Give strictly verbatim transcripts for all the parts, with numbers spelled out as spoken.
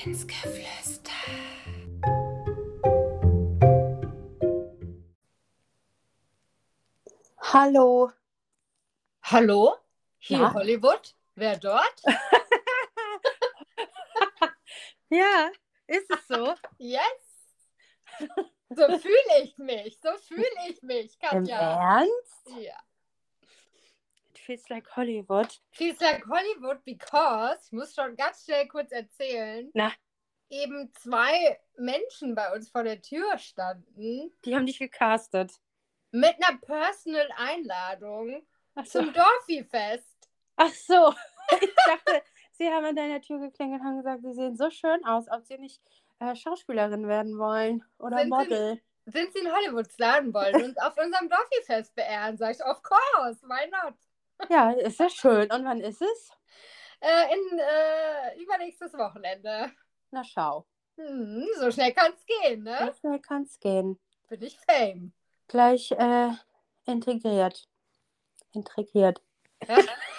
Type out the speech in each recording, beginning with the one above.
ins Geflüster. Hallo. Hallo? Hier Ja? Hollywood? Wer dort? Ja, ist es so? Yes! So fühle ich mich, so fühle ich mich, Im Katja. Ernst? Ja. It feels like Hollywood. Feels like Hollywood because, ich muss schon ganz schnell kurz erzählen, Na, eben zwei Menschen bei uns vor der Tür standen die haben dich gecastet. mit einer Personal-Einladung Ach so. zum Dorfi-Fest. Ach so. Ich dachte, sie haben an deiner Tür geklingelt und haben gesagt, sie sehen so schön aus, ob sie nicht äh, Schauspielerin werden wollen oder Sind Model. Sie, sind Sie in Hollywood laden wollen und uns auf unserem Dorfi-Fest beehren? Sag ich, of course, why not? Ja, ist ja schön. Und wann ist es? Äh, in äh, übernächstes Wochenende. Na schau. Hm, so schnell kann es gehen, ne? So schnell kann es gehen. Bin ich Fame. Gleich äh, integriert. Integriert. Ja.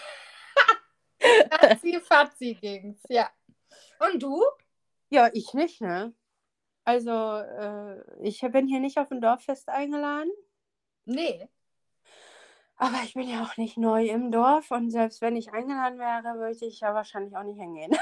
Fatzi, Fatzi ging's, ja. Und du? Ja, ich nicht, ne? Also, äh, ich bin hier nicht auf ein Dorffest eingeladen. Nee. Aber ich bin ja auch nicht neu im Dorf und selbst wenn ich eingeladen wäre, würde ich ja wahrscheinlich auch nicht hingehen.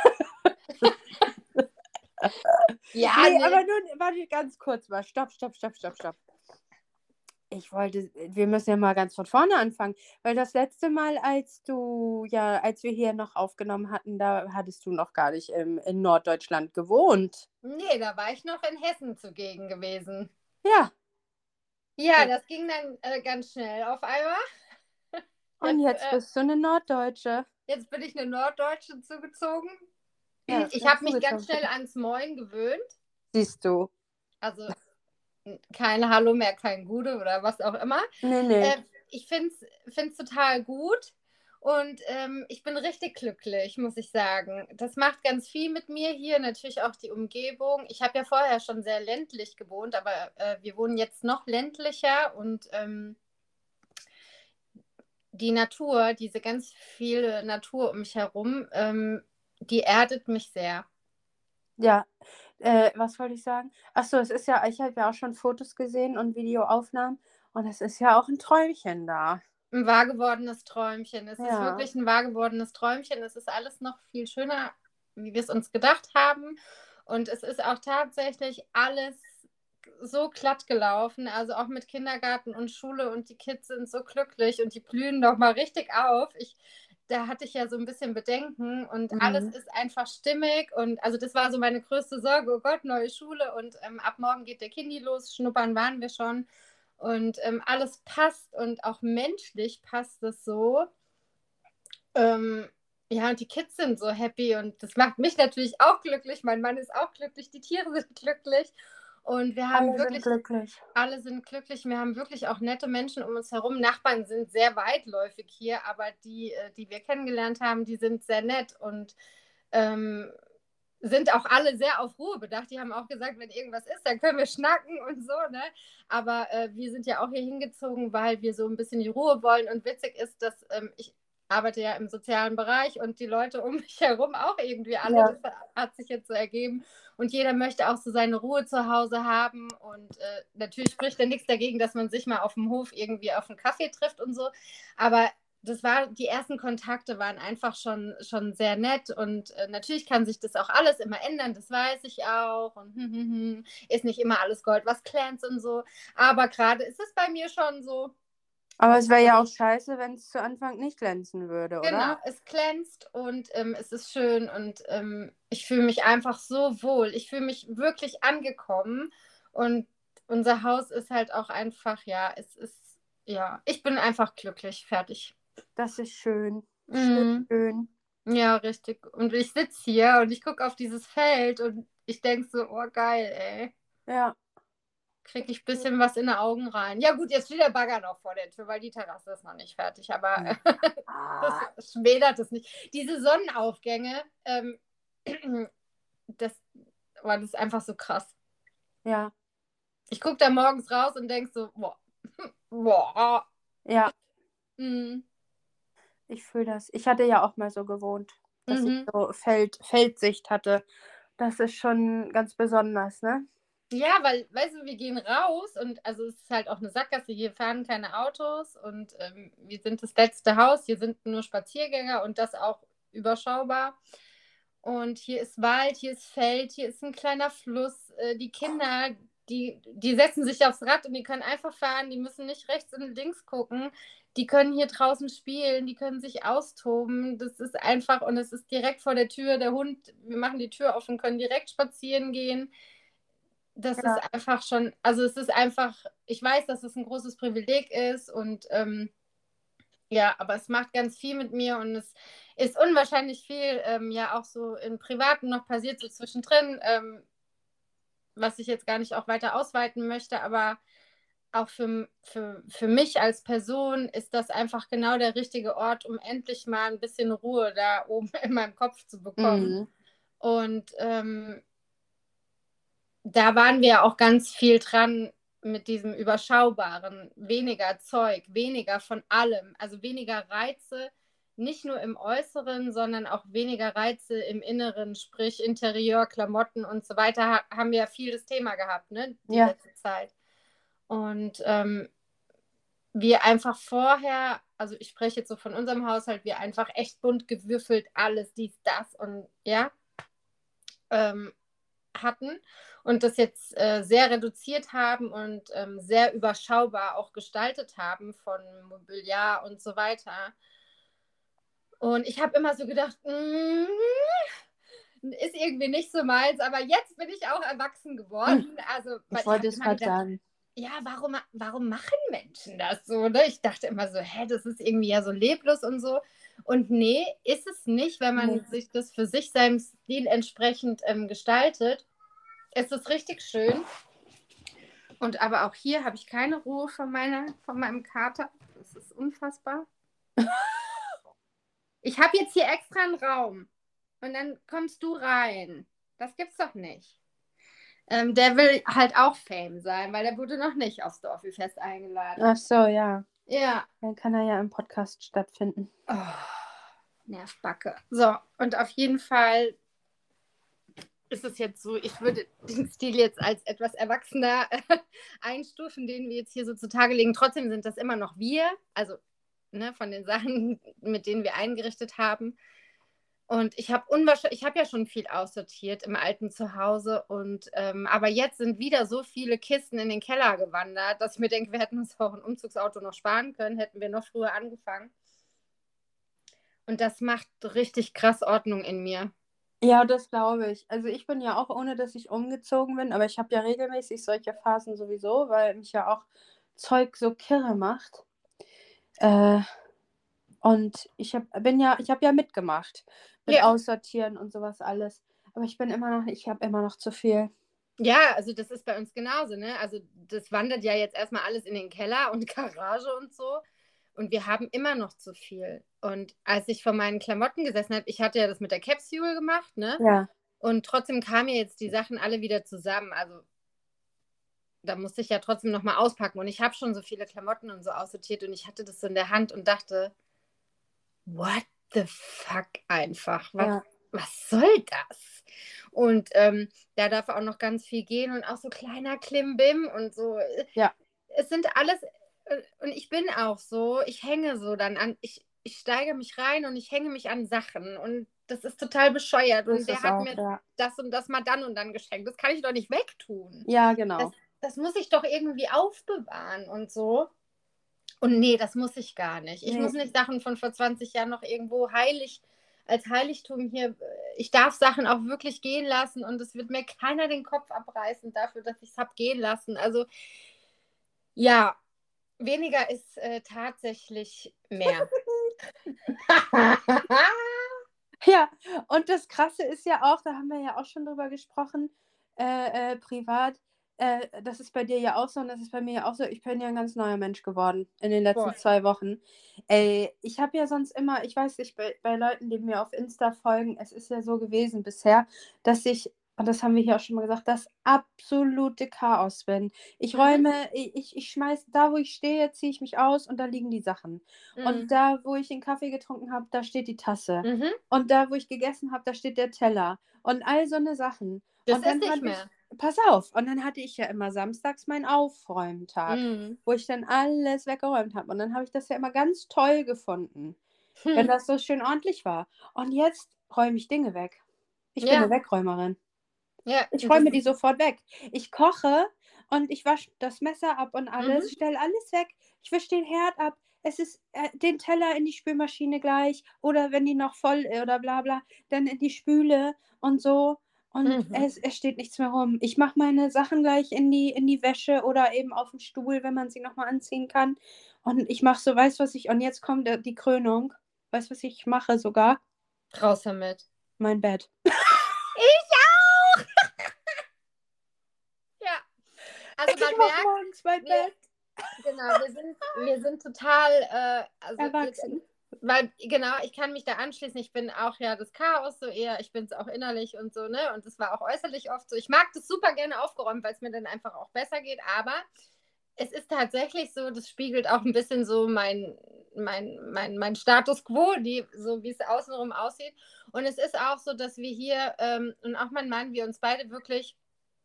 Ja, Nee, nee. aber nun, warte ganz kurz mal. Stopp, stopp, stopp, stopp, stopp. Ich wollte, wir müssen ja mal ganz von vorne anfangen, weil das letzte Mal, als du, ja, als wir hier noch aufgenommen hatten, da hattest du noch gar nicht im, in Norddeutschland gewohnt. Nee, da war ich noch in Hessen zugegen gewesen. Ja, Ja, das ging dann äh, ganz schnell auf einmal. und Jetzt, jetzt äh, bist du eine Norddeutsche. jetzt bin ich eine Norddeutsche zugezogen. Ja, Ich dazu habe mich ganz gezogen. schnell ans Moin gewöhnt. Siehst du. Also kein Hallo mehr, kein Gude oder was auch immer. Nee, nee. Äh, ich finde es total gut und ähm, ich bin richtig glücklich, muss ich sagen. Das macht ganz viel mit mir hier, natürlich auch die Umgebung. Ich habe ja vorher schon sehr ländlich gewohnt, aber äh, wir wohnen jetzt noch ländlicher und ähm, die Natur, diese ganz viele Natur um mich herum, ähm, die erdet mich sehr. Ja, äh, was wollte ich sagen? Achso, es ist ja, ich habe ja auch schon Fotos gesehen und Videoaufnahmen und es ist ja auch ein Träumchen da. Ein wahr gewordenes Träumchen. Es ist Ja. wirklich ein wahr gewordenes Träumchen. Es ist alles noch viel schöner, wie wir es uns gedacht haben. Und es ist auch tatsächlich alles so glatt gelaufen. Also auch mit Kindergarten und Schule und die Kids sind so glücklich und die blühen doch mal richtig auf. Ich, da hatte ich ja so ein bisschen Bedenken und Mhm. alles ist einfach stimmig. Und also das war so meine größte Sorge. Oh Gott, neue Schule und ähm, ab morgen geht der Kindi los. Schnuppern waren wir schon. Und ähm, alles passt und auch menschlich passt es so. Ähm, ja, und die Kids sind so happy und das macht mich natürlich auch glücklich. Mein Mann ist auch glücklich, die Tiere sind glücklich. Und wir haben Alle wirklich, sind glücklich. alle sind glücklich. Wir haben wirklich auch nette Menschen um uns herum. Nachbarn sind sehr weitläufig hier, aber die, äh, die wir kennengelernt haben, die sind sehr nett und ähm, sind auch alle sehr auf Ruhe bedacht. Die haben auch gesagt, wenn irgendwas ist, dann können wir schnacken und so, ne? Aber äh, wir sind ja auch hier hingezogen, weil wir so ein bisschen die Ruhe wollen. Und witzig ist, dass ähm, ich arbeite ja im sozialen Bereich und die Leute um mich herum auch irgendwie alle. Ja. Das hat sich jetzt so ergeben. Und jeder möchte auch so seine Ruhe zu Hause haben. Und äh, natürlich spricht da nichts dagegen, dass man sich mal auf dem Hof irgendwie auf einen Kaffee trifft und so. Aber das war, die ersten Kontakte waren einfach schon, schon sehr nett und äh, natürlich kann sich das auch alles immer ändern, das weiß ich auch und hm, hm, hm, ist nicht immer alles Gold, was glänzt und so, aber gerade ist es bei mir schon so. Aber es wäre ja auch scheiße, wenn es zu Anfang nicht glänzen würde, oder? Genau, es glänzt und ähm, es ist schön und ähm, ich fühle mich einfach so wohl, ich fühle mich wirklich angekommen und unser Haus ist halt auch einfach, ja, es ist, ja, ich bin einfach glücklich, fertig. Das ist schön. Mhm. Schön. Ja, richtig. Und ich sitze hier und ich gucke auf dieses Feld und ich denke so, oh geil, ey. Ja. Kriege ich ein bisschen was in die Augen rein. Ja gut, jetzt steht der Bagger noch vor der Tür, weil die Terrasse ist noch nicht fertig. Aber Ah. das schmälert es nicht. Diese Sonnenaufgänge, ähm, das, oh, das ist einfach so krass. Ja. Ich gucke da morgens raus und denke so, boah. boah. Ja. Mhm. Ich fühle das. Ich hatte ja auch mal so gewohnt, dass Mhm. ich so Feld, Feldsicht hatte. Das ist schon ganz besonders, ne? Ja, weil, weißt du, wir gehen raus und also es ist halt auch eine Sackgasse, hier fahren keine Autos und ähm, wir sind das letzte Haus, hier sind nur Spaziergänger und das auch überschaubar. Und hier ist Wald, hier ist Feld, hier ist ein kleiner Fluss. Äh, die Kinder, die, die setzen sich aufs Rad und die können einfach fahren, die müssen nicht rechts und links gucken. Die können hier draußen spielen, die können sich austoben. Das ist einfach und es ist direkt vor der Tür. Der Hund, wir machen die Tür auf und können direkt spazieren gehen. Das Ja. ist einfach schon, also es ist einfach, ich weiß, dass es ein großes Privileg ist und ähm, ja, aber es macht ganz viel mit mir und es ist unwahrscheinlich viel ähm, ja auch so im Privaten noch passiert, so zwischendrin, ähm, was ich jetzt gar nicht auch weiter ausweiten möchte, aber auch für, für, für mich als Person ist das einfach genau der richtige Ort, um endlich mal ein bisschen Ruhe da oben in meinem Kopf zu bekommen. Mhm. Und ähm, da waren wir auch ganz viel dran mit diesem Überschaubaren, weniger Zeug, weniger von allem, also weniger Reize, nicht nur im Äußeren, sondern auch weniger Reize im Inneren, sprich Interieur, Klamotten und so weiter, ha haben wir ja viel das Thema gehabt, ne, die Ja. letzte Zeit. Und ähm, wir einfach vorher, also ich spreche jetzt so von unserem Haushalt, wir einfach echt bunt gewürfelt, alles, dies, das und ja, ähm, hatten und das jetzt äh, sehr reduziert haben und ähm, sehr überschaubar auch gestaltet haben von Mobiliar und so weiter. Und ich habe immer so gedacht, mm, ist irgendwie nicht so meins, aber jetzt bin ich auch erwachsen geworden. Also, weil Ich ich habe wollte es immer gerade gedacht, sagen. ja, warum, warum machen Menschen das so? Ne? Ich dachte immer so, hä, das ist irgendwie ja so leblos und so. Und nee, ist es nicht, wenn man Nee. sich das für sich seinem Stil entsprechend ähm, gestaltet. Es ist richtig schön. Und aber auch hier habe ich keine Ruhe von, meiner, von meinem Kater. Das ist unfassbar. Ich habe jetzt hier extra einen Raum. Und dann kommst du rein. Das gibt's doch nicht. Ähm, der will halt auch Fame sein, weil der wurde noch nicht aufs Dorffest eingeladen. Ach so, ja. Ja. Dann kann er ja im Podcast stattfinden. Oh, Nervbacke. So, und auf jeden Fall ist es jetzt so, ich würde den Stil jetzt als etwas erwachsener äh, einstufen, den wir jetzt hier so zutage legen. Trotzdem sind das immer noch wir, also ne, von den Sachen, mit denen wir eingerichtet haben. Und ich habe unwahrscheinlich, ich habe ja schon viel aussortiert im alten Zuhause und ähm, aber jetzt sind wieder so viele Kisten in den Keller gewandert, dass ich mir denke, wir hätten uns auch ein Umzugsauto noch sparen können, hätten wir noch früher angefangen. Und das macht richtig krass Ordnung in mir. Ja, das glaube ich. Also ich bin ja auch, ohne dass ich umgezogen bin, aber ich habe ja regelmäßig solche Phasen sowieso, weil mich ja auch Zeug so kirre macht. Äh, und ich hab, bin ja, ich habe ja mitgemacht mit Ja. Aussortieren und sowas alles. Aber ich bin immer noch, ich habe immer noch zu viel. Ja, also das ist bei uns genauso, ne? Also das wandert ja jetzt erstmal alles in den Keller und Garage und so. Und wir haben immer noch zu viel. Und als ich vor meinen Klamotten gesessen habe, ich hatte ja das mit der Capsule gemacht, ne? Ja. Und trotzdem kamen ja jetzt die Sachen alle wieder zusammen. Also da musste ich ja trotzdem nochmal auspacken. Und ich habe schon so viele Klamotten und so aussortiert und ich hatte das so in der Hand und dachte, what the fuck einfach? Was, Ja. was soll das? Und ähm, da darf auch noch ganz viel gehen und auch so kleiner Klimbim und so. Ja. Es sind alles, äh, und ich bin auch so, ich hänge so dann an, ich, ich steige mich rein und ich hänge mich an Sachen und das ist total bescheuert. Und Ist der es hat auch, mir ja. das und das mal dann und dann geschenkt. Das kann ich doch nicht wegtun. Ja, genau. Das, das muss ich doch irgendwie aufbewahren und so. Und nee, das muss ich gar nicht. Ich Nee. muss nicht Sachen von vor zwanzig Jahren noch irgendwo heilig, als Heiligtum hier. Ich darf Sachen auch wirklich gehen lassen und es wird mir keiner den Kopf abreißen dafür, dass ich es habe gehen lassen. Also ja, weniger ist äh, tatsächlich mehr. Ja, und das Krasse ist ja auch, da haben wir ja auch schon drüber gesprochen, äh, äh, privat, äh, das ist bei dir ja auch so und das ist bei mir ja auch so, ich bin ja ein ganz neuer Mensch geworden in den letzten Voll. zwei Wochen. Ey, ich habe ja sonst immer, ich weiß nicht, bei, bei Leuten, die mir auf Insta folgen, es ist ja so gewesen bisher, dass ich und das haben wir hier auch schon mal gesagt, das absolute Chaos bin. Ich Mhm. räume, ich, ich, ich schmeiß, da wo ich stehe, ziehe ich mich aus und da liegen die Sachen. Und Mhm. da, wo ich den Kaffee getrunken habe, da steht die Tasse. Mhm. Und da, wo ich gegessen habe, da steht der Teller. Und all so eine Sachen. Das Und ist dann nicht hatte mehr. ich, pass auf, und dann hatte ich ja immer samstags meinen Aufräumtag, Mhm. wo ich dann alles weggeräumt habe. Und dann habe ich das ja immer ganz toll gefunden, wenn Hm. das so schön ordentlich war. Und jetzt räume ich Dinge weg. Ich bin Ja, eine Wegräumerin. ja, Ich und das räume die ist. sofort weg. Ich koche und ich wasche das Messer ab und alles, Mhm. stelle alles weg. Ich wische den Herd ab. Es ist äh, den Teller in die Spülmaschine gleich oder wenn die noch voll äh, oder bla bla, dann in die Spüle und so. Und Mhm. es, es steht nichts mehr rum. Ich mache meine Sachen gleich in die, in die Wäsche oder eben auf den Stuhl, wenn man sie nochmal anziehen kann. Und ich mache so, weißt du was ich, und jetzt kommt der- die Krönung. Weißt du was ich mache sogar? Raus damit. Mein Bett. Ich auch! Ja. Also Ich man mache merkt, morgens mein wir, Bett. genau, wir sind, wir sind total, äh, also jetzt, Erwachsen. weil, genau, ich kann mich da anschließen. Ich bin auch ja das Chaos so eher, ich bin es auch innerlich und so, ne? Und das war auch äußerlich oft so. Ich mag das super gerne aufgeräumt, weil es mir dann einfach auch besser geht, aber es ist tatsächlich so, das spiegelt auch ein bisschen so mein, mein, mein, mein Status quo, die, so wie es außenrum aussieht. Und es ist auch so, dass wir hier ähm, und auch mein Mann, wir uns beide wirklich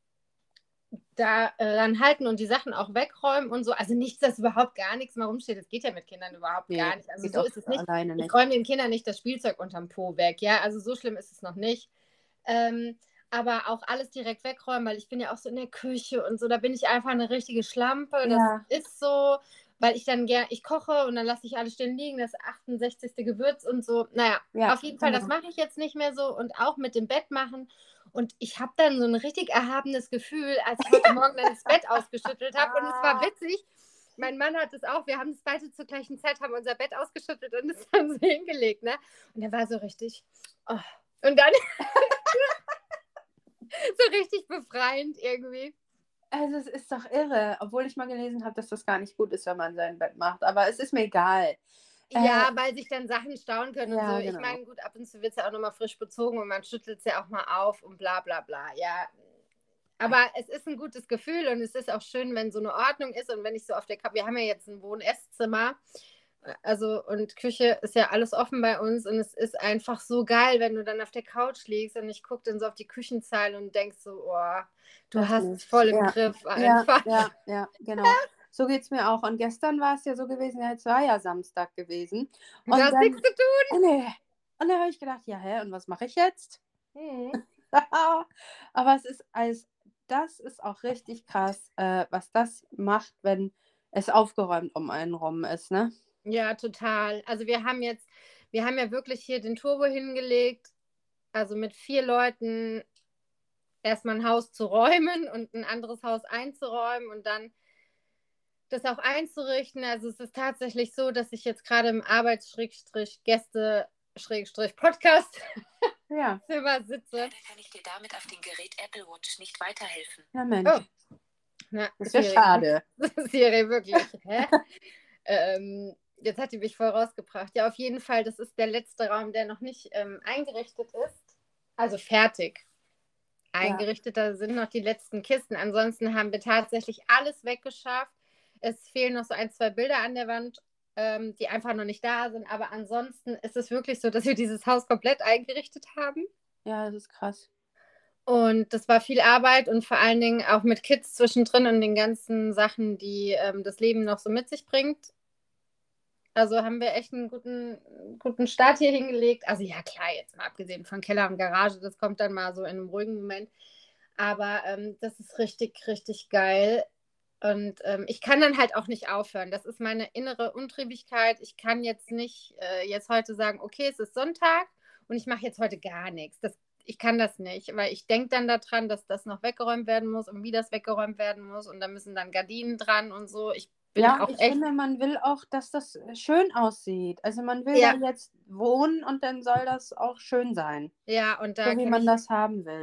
daran äh, halten und die Sachen auch wegräumen und so. Also nichts, dass überhaupt gar nichts mehr rumsteht. Das geht ja mit Kindern überhaupt Nee, gar nicht. Also geht so auch ist es nicht. alleine Ich nicht. räume den Kindern nicht das Spielzeug unterm Po weg. Ja, also so schlimm ist es noch nicht. Ähm, aber auch alles direkt wegräumen, weil ich bin ja auch so in der Küche und so. Da bin ich einfach eine richtige Schlampe. Das Ja, ist so, weil ich dann gerne, ich koche und dann lasse ich alles stehen liegen, das achtundsechzigste Gewürz und so. Naja, ja, auf jeden Fall, das genau. mache ich jetzt nicht mehr so und auch mit dem Bett machen. Und ich habe dann so ein richtig erhabenes Gefühl, als ich heute Morgen dann das Bett ausgeschüttelt habe. Und es war witzig. Mein Mann hat es auch. Wir haben es beide zur gleichen Zeit, haben unser Bett ausgeschüttet und es dann so hingelegt. Ne? Und er war so richtig. Oh. Und dann so richtig befreiend irgendwie. Also es ist doch irre, obwohl ich mal gelesen habe, dass das gar nicht gut ist, wenn man sein Bett macht. Aber es ist mir egal. Ja, Äh, weil sich dann Sachen stauen können und so. ja, Ich genau. meine, gut, ab und zu wird es ja auch nochmal frisch bezogen und man schüttelt es ja auch mal auf und bla bla bla. Ja, aber es ist ein gutes Gefühl und es ist auch schön, wenn so eine Ordnung ist und wenn ich so auf der Couch, wir haben ja jetzt ein Wohn-Esszimmer, also und Küche ist ja alles offen bei uns und es ist einfach so geil, wenn du dann auf der Couch liegst und ich gucke dann so auf die Küchenzeile und denkst so, oh, du Das hast es nicht. voll im Ja, Griff ja, einfach. ja, ja, genau. So geht es mir auch. Und gestern war es ja so gewesen, ja, es war ja Samstag gewesen. Und du Und hast nichts dann, zu tun. äh, nee. Und dann habe ich gedacht, ja, hä, und was mache ich jetzt? Hm. Aber es ist als, das ist auch richtig krass, äh, was das macht, wenn es aufgeräumt um einen rum ist, ne? Ja, total. Also wir haben jetzt, wir haben ja wirklich hier den Turbo hingelegt, also mit vier Leuten erstmal ein Haus zu räumen und ein anderes Haus einzuräumen und dann das auch einzurichten. Also es ist tatsächlich so, dass ich jetzt gerade im Arbeits-Gäste-Podcast Ja, Zimmer sitze. Leider kann ich dir damit auf dem Gerät Apple Watch nicht weiterhelfen. ja Mensch, Oh, na, das ist ja Siri. schade. Siri, wirklich. Hä? ähm, jetzt hat die mich voll rausgebracht. Ja, auf jeden Fall, das ist der letzte Raum, der noch nicht ähm, eingerichtet ist. Also fertig. Ja, Eingerichtet, da sind noch die letzten Kisten. Ansonsten haben wir tatsächlich alles weggeschafft. Es fehlen noch so ein, zwei Bilder an der Wand, ähm, die einfach noch nicht da sind. Aber ansonsten ist es wirklich so, dass wir dieses Haus komplett eingerichtet haben. ja, das ist krass. Und das war viel Arbeit und vor allen Dingen auch mit Kids zwischendrin und den ganzen Sachen, die ähm, das Leben noch so mit sich bringt. Also haben wir echt einen guten, guten Start hier hingelegt. Also ja, klar, jetzt mal abgesehen von Keller und Garage, das kommt dann mal so in einem ruhigen Moment. Aber ähm, das ist richtig, richtig geil. Und ähm, ich kann dann halt auch nicht aufhören. Das ist meine innere Untriebigkeit. Ich kann jetzt nicht äh, jetzt heute sagen, okay, es ist Sonntag und ich mache jetzt heute gar nichts. Das, ich kann das nicht, weil ich denke dann daran, dass das noch weggeräumt werden muss und wie das weggeräumt werden muss. Und da müssen dann Gardinen dran und so. Ich bin Ja, auch ich echt. finde, man will auch, dass das äh, schön aussieht. Also man will Ja, da jetzt wohnen und dann soll das auch schön sein. ja, und So da wie kenne man ich. das haben will.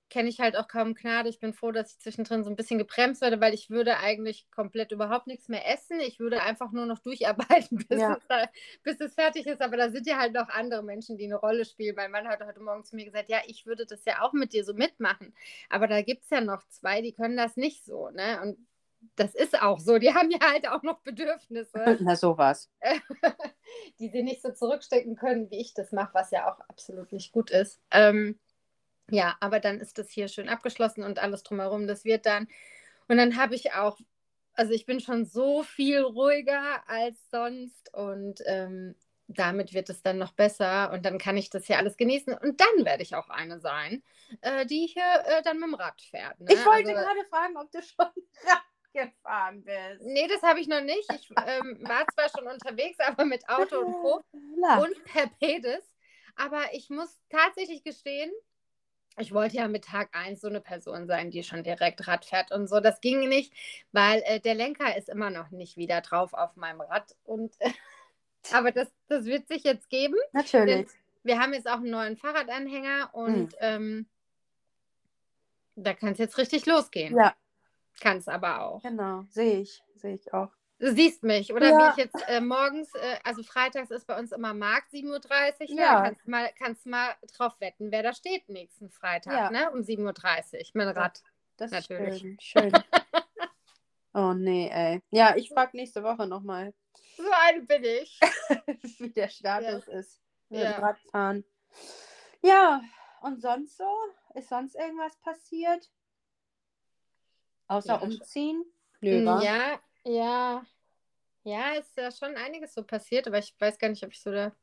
kenne ich halt auch kaum Gnade. Ich bin froh, dass ich zwischendrin so ein bisschen gebremst werde, weil ich würde eigentlich komplett überhaupt nichts mehr essen. Ich würde einfach nur noch durcharbeiten, bis, Ja. es, da, bis es fertig ist. Aber da sind ja halt noch andere Menschen, die eine Rolle spielen. Mein Mann hat heute Morgen zu mir gesagt, ja, ich würde das ja auch mit dir so mitmachen. Aber da gibt es ja noch zwei, die können das nicht so. Ne? Und das ist auch so. Die haben ja halt auch noch Bedürfnisse, Na, sowas. die sie nicht so zurückstecken können, wie ich das mache, was ja auch absolut nicht gut ist. Ähm, Ja, aber dann ist das hier schön abgeschlossen und alles drumherum, das wird dann. Und dann habe ich auch, also ich bin schon so viel ruhiger als sonst und ähm, damit wird es dann noch besser und dann kann ich das hier alles genießen und dann werde ich auch eine sein, äh, die hier äh, dann mit dem Rad fährt. Ne? Ich wollte also, gerade fragen, ob du schon Rad gefahren bist. Nee, das habe ich noch nicht. Ich ähm, war zwar schon unterwegs, aber mit Auto und Co. La. und per Pedis. Aber ich muss tatsächlich gestehen, ich wollte ja mit Tag eins so eine Person sein, die schon direkt Rad fährt und so. Das ging nicht, weil äh, der Lenker ist immer noch nicht wieder drauf auf meinem Rad. Und, äh, aber das, das wird sich jetzt geben. Natürlich. Denn wir haben jetzt auch einen neuen Fahrradanhänger und Hm. ähm, da kann es jetzt richtig losgehen. Ja, Kann es aber auch. genau. Sehe ich. Sehe ich auch. Du siehst mich, oder Ja. wie ich jetzt äh, morgens, äh, also freitags ist bei uns immer Markt, sieben Uhr dreißig, ne? Ja. Kannst mal, kannst mal drauf wetten, wer da steht nächsten Freitag, Ja. ne? Um sieben Uhr dreißig mit Rad. Das ist Natürlich. schön. Schön. Oh nee, ey. Ja, ich frage nächste Woche nochmal, So eine bin ich. wie der Status ist mit Ja. dem Radfahren. Ja, und sonst so? Ist sonst irgendwas passiert? Außer Ja, umziehen? Nö, Mm, wa? Ja, ja. Ja, ist ja schon einiges so passiert, aber ich weiß gar nicht, ob ich so da.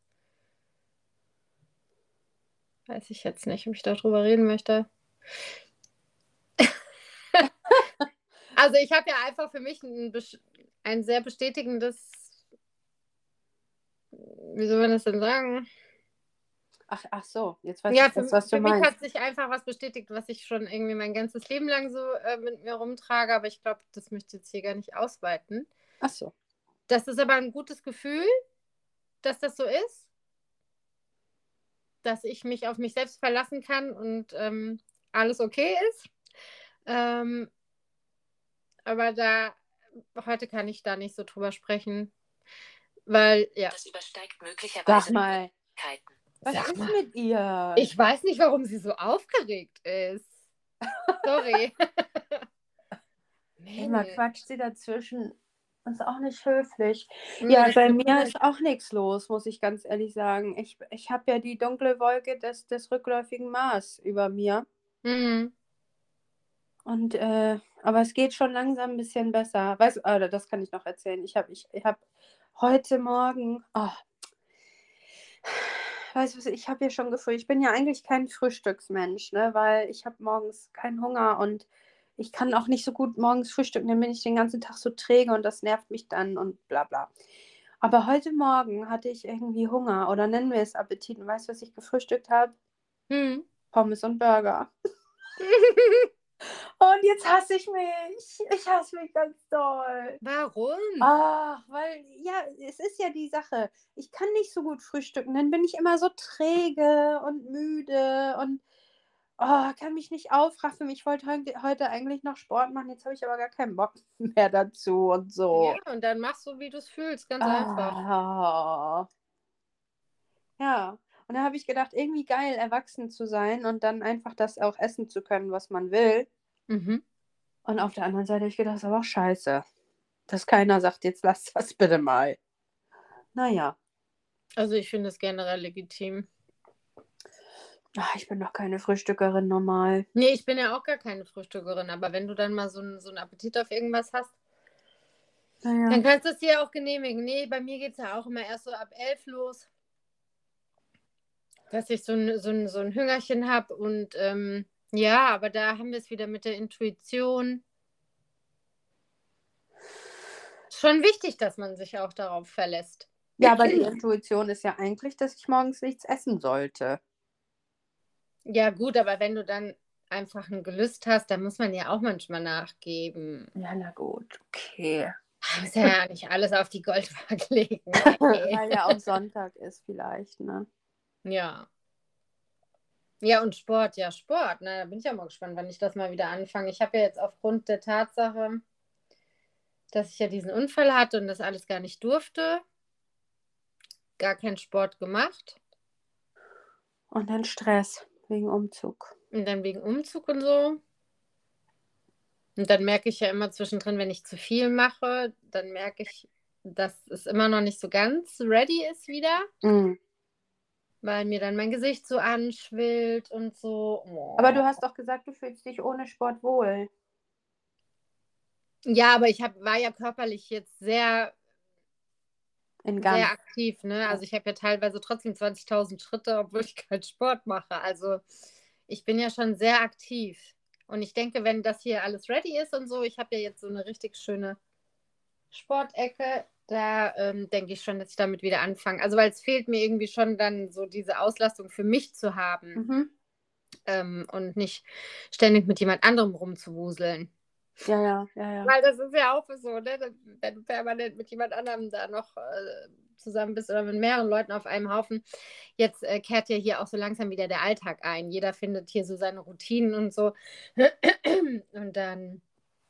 Weiß ich jetzt nicht, ob ich darüber reden möchte. Also ich habe ja einfach für mich ein, besch- ein sehr bestätigendes, wie soll man das denn sagen? Ach, ach so, jetzt weiß Ja, ich für, jetzt, was du für mich meinst. hat sich einfach was bestätigt, was ich schon irgendwie mein ganzes Leben lang so äh, mit mir rumtrage, aber ich glaube, das möchte ich jetzt hier gar nicht ausweiten. Ach so. Das ist aber ein gutes Gefühl, dass das so ist, dass ich mich auf mich selbst verlassen kann und ähm, alles okay ist. Ähm, aber da, heute kann ich da nicht so drüber sprechen, weil, ja. Das übersteigt Sag möglicherweise mal, Möglichkeiten. was Sag ist mal. mit ihr? Ich weiß nicht, warum sie so aufgeregt ist. Sorry. Immer Mensch. quatscht sie dazwischen. Ist auch nicht höflich. Nee, Ja, das bei tut mir mir leid. ist auch nichts los, muss ich ganz ehrlich sagen. Ich, ich habe ja die dunkle Wolke des, des rückläufigen Mars über mir. Mhm. Und, äh, aber es geht schon langsam ein bisschen besser. Weißt du, ah, das kann ich noch erzählen. Ich habe ich, ich hab heute Morgen, oh, weißt du was, ich habe ja schon gefrühstückt. Ich bin ja eigentlich kein Frühstücksmensch, ne, weil ich habe morgens keinen Hunger und ich kann auch nicht so gut morgens frühstücken, dann bin ich den ganzen Tag so träge und das nervt mich dann und bla bla. Aber heute Morgen hatte ich irgendwie Hunger oder nennen wir es Appetit. Und weißt du, was ich gefrühstückt habe? Mhm. Pommes und Burger. Und jetzt hasse ich mich. Ich hasse mich ganz doll. Warum? Ach, weil, ja, es ist ja die Sache. Ich kann nicht so gut frühstücken, dann bin ich immer so träge und müde und oh, kann mich nicht aufraffen. Ich wollte heute, heute eigentlich noch Sport machen, jetzt habe ich aber gar keinen Bock mehr dazu und so. Ja, und dann machst du, wie du es fühlst, ganz einfach. Ah. Ja, und dann habe ich gedacht, irgendwie geil, erwachsen zu sein und dann einfach das auch essen zu können, was man will. Mhm. Und auf der anderen Seite habe ich gedacht, das ist aber auch scheiße, dass keiner sagt, jetzt lass das bitte mal. Naja, Also ich finde es generell legitim. ach, ich bin doch keine Frühstückerin normal. Nee, ich bin ja auch gar keine Frühstückerin, aber wenn du dann mal so, einen- so einen Appetit auf irgendwas hast, Naja. dann kannst du es dir auch genehmigen. Nee, bei mir geht es ja auch immer erst so ab elf los, dass ich so ein, so ein, so ein Hüngerchen habe und ähm, ja, aber da haben wir es wieder mit der Intuition. Schon wichtig, dass man sich auch darauf verlässt. Ja, aber die Intuition ist ja eigentlich, dass ich morgens nichts essen sollte. Ja, gut, aber wenn du dann einfach ein Gelüst hast, dann muss man ja auch manchmal nachgeben. Ja, na gut, okay. Man muss ja nicht alles auf die Goldwaage legen. Ey. Weil ja auch Sonntag ist vielleicht, ne? Ja. Ja, und Sport, ja, Sport. Na, da bin ich auch mal gespannt, wann ich das mal wieder anfange. Ich habe ja jetzt aufgrund der Tatsache, dass ich ja diesen Unfall hatte und das alles gar nicht durfte, gar keinen Sport gemacht. Und dann Stress wegen Umzug. Und dann wegen Umzug und so. Und dann merke ich ja immer zwischendrin, wenn ich zu viel mache, dann merke ich, dass es immer noch nicht so ganz ready ist wieder, Mhm. weil mir dann mein Gesicht so anschwillt und so. Oh. Aber du hast doch gesagt, du fühlst dich ohne Sport wohl. Ja, aber ich hab, war ja körperlich jetzt sehr, In sehr Gang. aktiv, ne? Also ich habe ja teilweise trotzdem zwanzigtausend Schritte, obwohl ich keinen Sport mache. Also ich bin ja schon sehr aktiv. Und ich denke, wenn das hier alles ready ist und so, ich habe ja jetzt so eine richtig schöne Sportecke, da ähm, denke ich schon, dass ich damit wieder anfange. Also weil es fehlt mir irgendwie schon dann so diese Auslastung für mich zu haben Mhm. ähm, und nicht ständig mit jemand anderem rumzuwuseln. Ja, ja, ja, ja. Weil das ist ja auch so, ne? Wenn du permanent mit jemand anderem da noch äh, zusammen bist oder mit mehreren Leuten auf einem Haufen. Jetzt äh, kehrt ja hier auch so langsam wieder der Alltag ein. Jeder findet hier so seine Routinen und so. Und dann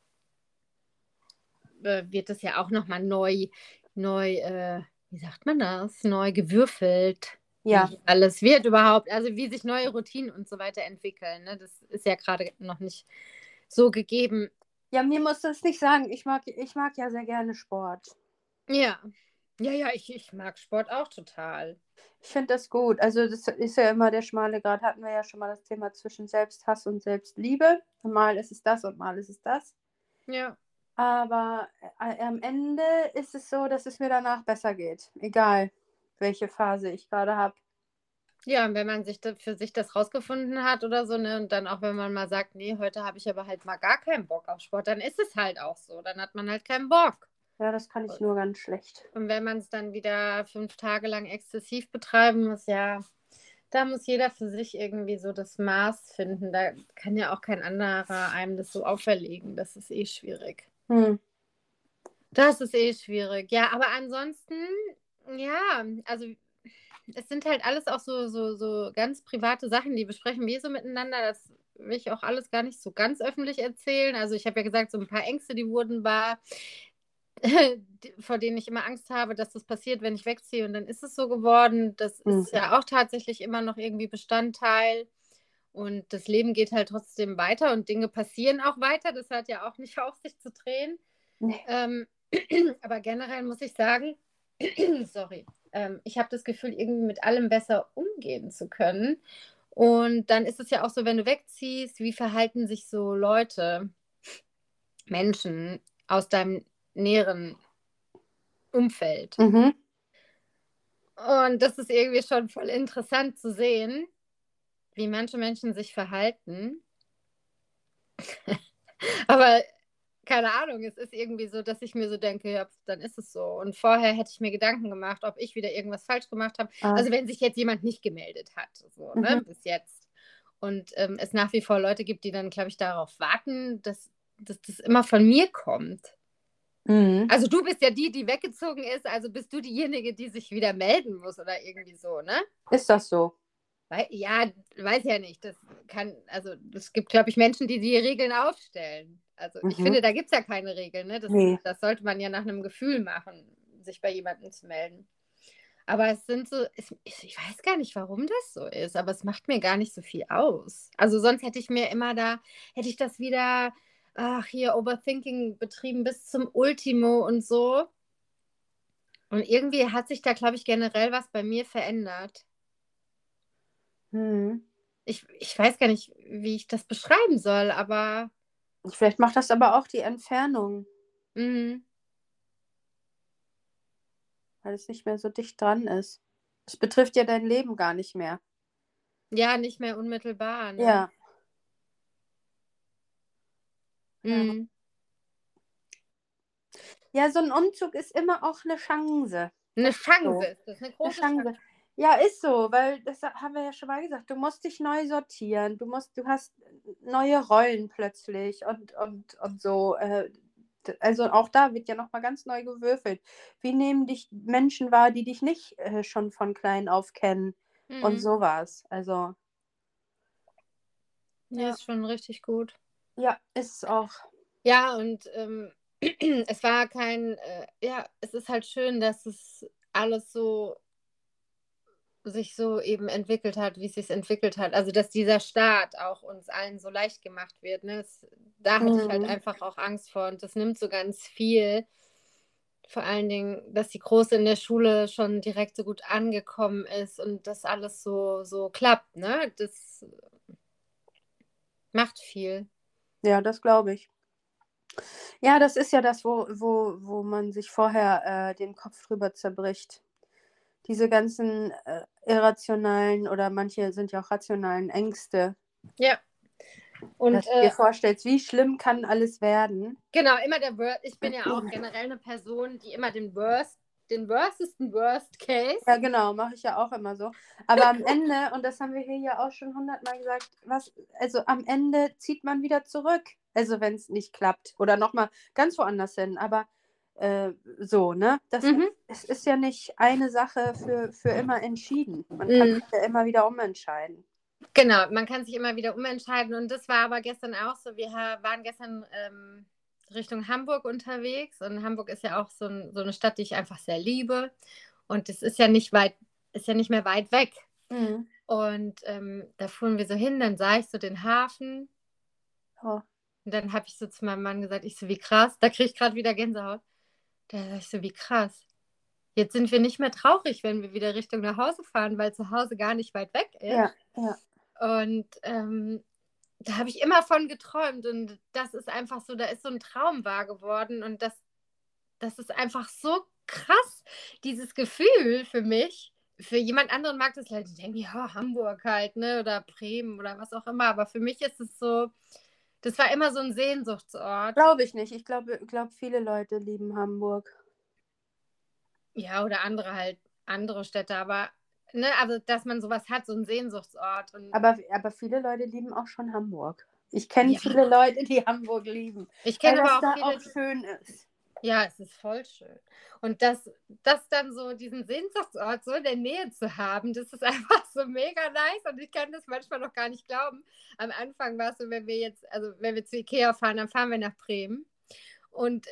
äh, wird es ja auch nochmal neu, neu, äh, wie sagt man das? Neu gewürfelt. Ja. Wie alles wird überhaupt, also wie sich neue Routinen und so weiter entwickeln. Ne? Das ist ja gerade noch nicht so gegeben. Ja, mir muss das nicht sagen. Ich mag, ich mag ja sehr gerne Sport. Ja, ja, ja, ich, ich mag Sport auch total. Ich finde das gut. Also das ist ja immer der schmale Grat. Hatten wir ja schon mal das Thema zwischen Selbsthass und Selbstliebe. Mal ist es das und mal ist es das. Ja. Aber äh, am Ende ist es so, dass es mir danach besser geht. Egal, welche Phase ich gerade habe. Ja, und wenn man sich da, für sich das rausgefunden hat oder so, ne, und dann auch, wenn man mal sagt, nee, heute habe ich aber halt mal gar keinen Bock auf Sport, dann ist es halt auch so. Dann hat man halt keinen Bock. Ja, das kann ich nur ganz schlecht. Und wenn man es dann wieder fünf Tage lang exzessiv betreiben muss, ja, da muss jeder für sich irgendwie so das Maß finden. Da kann ja auch kein anderer einem das so auferlegen. Das ist eh schwierig. Hm. Das ist eh schwierig. Ja, aber ansonsten, ja, also es sind halt alles auch so, so, so ganz private Sachen, die besprechen wir so miteinander. Das will ich auch alles gar nicht so ganz öffentlich erzählen. Also ich habe ja gesagt, so ein paar Ängste, die wurden wahr, vor denen ich immer Angst habe, dass das passiert, wenn ich wegziehe. Und dann ist es so geworden. Das Hm. ist ja auch tatsächlich immer noch irgendwie Bestandteil. Und das Leben geht halt trotzdem weiter und Dinge passieren auch weiter. Das hört ja auch nicht auf, sich zu drehen. Nee. Ähm, aber generell muss ich sagen, sorry, ähm, ich habe das Gefühl, irgendwie mit allem besser umgehen zu können. Und dann ist es ja auch so, wenn du wegziehst, wie verhalten sich so Leute, Menschen aus deinem näheren Umfeld? Mhm. Und das ist irgendwie schon voll interessant zu sehen, wie manche Menschen sich verhalten. Aber keine Ahnung, es ist irgendwie so, dass ich mir so denke, ja, dann ist es so. Und vorher hätte ich mir Gedanken gemacht, ob ich wieder irgendwas falsch gemacht habe. Ah. Also wenn sich jetzt jemand nicht gemeldet hat, so, ne, Mhm. bis jetzt. Und ähm, es nach wie vor Leute gibt, die dann, glaube ich, darauf warten, dass, dass das immer von mir kommt. Mhm. Also du bist ja die, die weggezogen ist, also bist du diejenige, die sich wieder melden muss oder irgendwie so, ne? Ist das so? Weil, ja, weiß ja nicht. Das kann, also es gibt, glaube ich, Menschen, die die Regeln aufstellen. Also ich Mhm. finde, da gibt es ja keine Regeln. Ne? Das, Nee. das sollte man ja nach einem Gefühl machen, sich bei jemandem zu melden. Aber es sind so, es, ich weiß gar nicht, warum das so ist, aber es macht mir gar nicht so viel aus. Also sonst hätte ich mir immer da, hätte ich das wieder, ach hier, Overthinking betrieben bis zum Ultimo und so. Und irgendwie hat sich da, glaube ich, generell was bei mir verändert. Mhm. Ich, ich weiß gar nicht, wie ich das beschreiben soll, aber Vielleicht macht das aber auch die Entfernung, mh, weil es nicht mehr so dicht dran ist. Es betrifft ja dein Leben gar nicht mehr. ja, nicht mehr unmittelbar. Ne? Ja. Mhm. Ja, so ein Umzug ist immer auch eine Chance. Eine Chance so. ist das, eine Eine große Chance. Chance. Ja, ist so, weil das haben wir ja schon mal gesagt. Du musst dich neu sortieren. Du musst, du hast neue Rollen plötzlich und, und, und so. äh, d- Also auch da wird ja nochmal ganz neu gewürfelt. Wie nehmen dich Menschen wahr, die dich nicht äh, schon von klein auf kennen und Mhm. sowas? Also, Nee, Ja. ist schon richtig gut. Ja, ist es auch. Ja, und ähm, es war kein, äh, ja, es ist halt schön, dass es alles so sich so eben entwickelt hat, wie es sich entwickelt hat. Also, dass dieser Start auch uns allen so leicht gemacht wird. Ne? Das, da hatte ich halt Mhm. einfach auch Angst vor und das nimmt so ganz viel. Vor allen Dingen, dass die Große in der Schule schon direkt so gut angekommen ist und das alles so, so klappt. Ne? Das macht viel. Ja, das glaube ich. Ja, das ist ja das, wo, wo, wo man sich vorher äh, den Kopf drüber zerbricht. Diese ganzen äh, irrationalen oder manche sind ja auch rationalen Ängste, Ja. Und dass du äh, dir vorstellst, wie schlimm kann alles werden. genau, immer der Worst. Ich bin ja auch generell eine Person, die immer den Worst, den worstesten Worst Case. Ja, genau, mache ich ja auch immer so. Aber am Ende, und das haben wir hier ja auch schon hundertmal gesagt, was, also am Ende zieht man wieder zurück. Also wenn es nicht klappt. Oder nochmal ganz woanders hin. Aber äh, so, ne? Das, Mhm. Es ist ja nicht eine Sache für, für immer entschieden. Man Mhm. kann sich ja immer wieder umentscheiden. Genau, man kann sich immer wieder umentscheiden. Und das war aber gestern auch so. Wir ha- waren gestern ähm, Richtung Hamburg unterwegs. Und Hamburg ist ja auch so, ein, so eine Stadt, die ich einfach sehr liebe. Und es ist ja nicht weit, ist ja nicht mehr weit weg. Mhm. Und ähm, da fuhren wir so hin, dann sah ich so den Hafen. Oh. Und dann habe ich so zu meinem Mann gesagt, ich so, wie krass. Da kriege ich gerade wieder Gänsehaut. Da sag ich so, wie krass. Jetzt sind wir nicht mehr traurig, wenn wir wieder Richtung nach Hause fahren, weil zu Hause gar nicht weit weg ist. Ja, ja. Und ähm, da habe ich immer von geträumt. Und das ist einfach so, da ist so ein Traum wahr geworden. Und das, das ist einfach so krass, dieses Gefühl für mich. Für jemand anderen mag das Leute denken, ja, Hamburg halt, ne? Oder Bremen oder was auch immer. Aber für mich ist es so, das war immer so ein Sehnsuchtsort. Glaube ich nicht. Ich glaube, glaub, viele Leute lieben Hamburg. Ja, oder andere halt, andere Städte, aber, ne, also, dass man sowas hat, so einen Sehnsuchtsort. Und Aber, aber viele Leute lieben auch schon Hamburg. Ich kenne ja, viele Leute, die Hamburg lieben, ich weil kenne das aber auch da viele, auch schön ist. ja, es ist voll schön. Und das, das dann so, diesen Sehnsuchtsort so in der Nähe zu haben, das ist einfach so mega nice und ich kann das manchmal noch gar nicht glauben. Am Anfang war es so, wenn wir jetzt, also wenn wir zu Ikea fahren, dann fahren wir nach Bremen. Und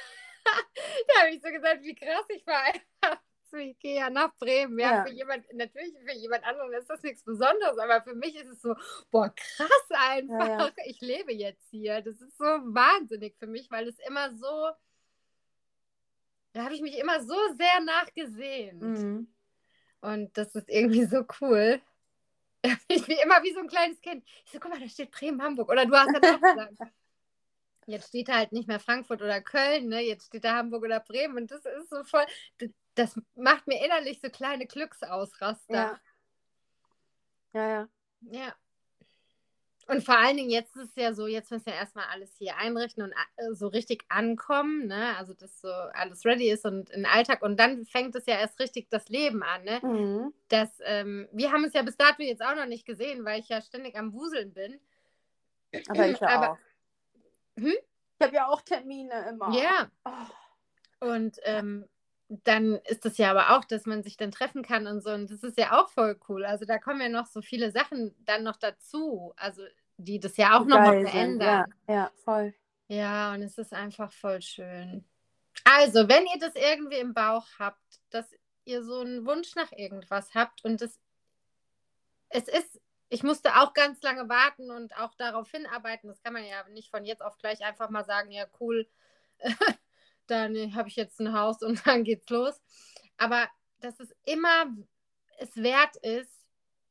da habe ich so gesagt, wie krass ich war einfach zu Ikea nach Bremen. Ja, Ja. für jemand, natürlich für jemand anderen ist das nichts Besonderes, aber für mich ist es so, boah, krass einfach. Ja, ja. Ich lebe jetzt hier. Das ist so wahnsinnig für mich, weil es immer so, da habe ich mich immer so sehr nachgesehen. Mhm. Und das ist irgendwie so cool. Ich bin immer wie so ein kleines Kind. Ich so, guck mal, da steht Bremen, Hamburg. Oder du hast dann auch gesagt, jetzt steht da halt nicht mehr Frankfurt oder Köln, ne? Jetzt steht da Hamburg oder Bremen. Und das ist so voll, das, das macht mir innerlich so kleine Glücksausraster. Ja. Ja, ja. Ja. Und vor allen Dingen, jetzt ist es ja so, jetzt müssen wir erstmal alles hier einrichten und äh, so richtig ankommen, ne? Also, dass so alles ready ist und im Alltag. Und dann fängt es ja erst richtig das Leben an, ne? Mhm. Das, ähm, wir haben es ja bis dato jetzt auch noch nicht gesehen, weil ich ja ständig am Wuseln bin. Aber ich ja Aber, auch. hm? Ich habe ja auch Termine immer. Ja. Oh. Und ähm, dann ist es ja aber auch, dass man sich dann treffen kann und so. Und das ist ja auch voll cool. Also da kommen ja noch so viele Sachen dann noch dazu. Also die das ja auch Die nochmal geil sind. verändern. Ja, ja, voll. Ja, und es ist einfach voll schön. Also, wenn ihr das irgendwie im Bauch habt, dass ihr so einen Wunsch nach irgendwas habt und das, es ist, ich musste auch ganz lange warten und auch darauf hinarbeiten. Das kann man ja nicht von jetzt auf gleich einfach mal sagen, ja cool, dann habe ich jetzt ein Haus und dann geht's los. Aber dass es immer es wert ist,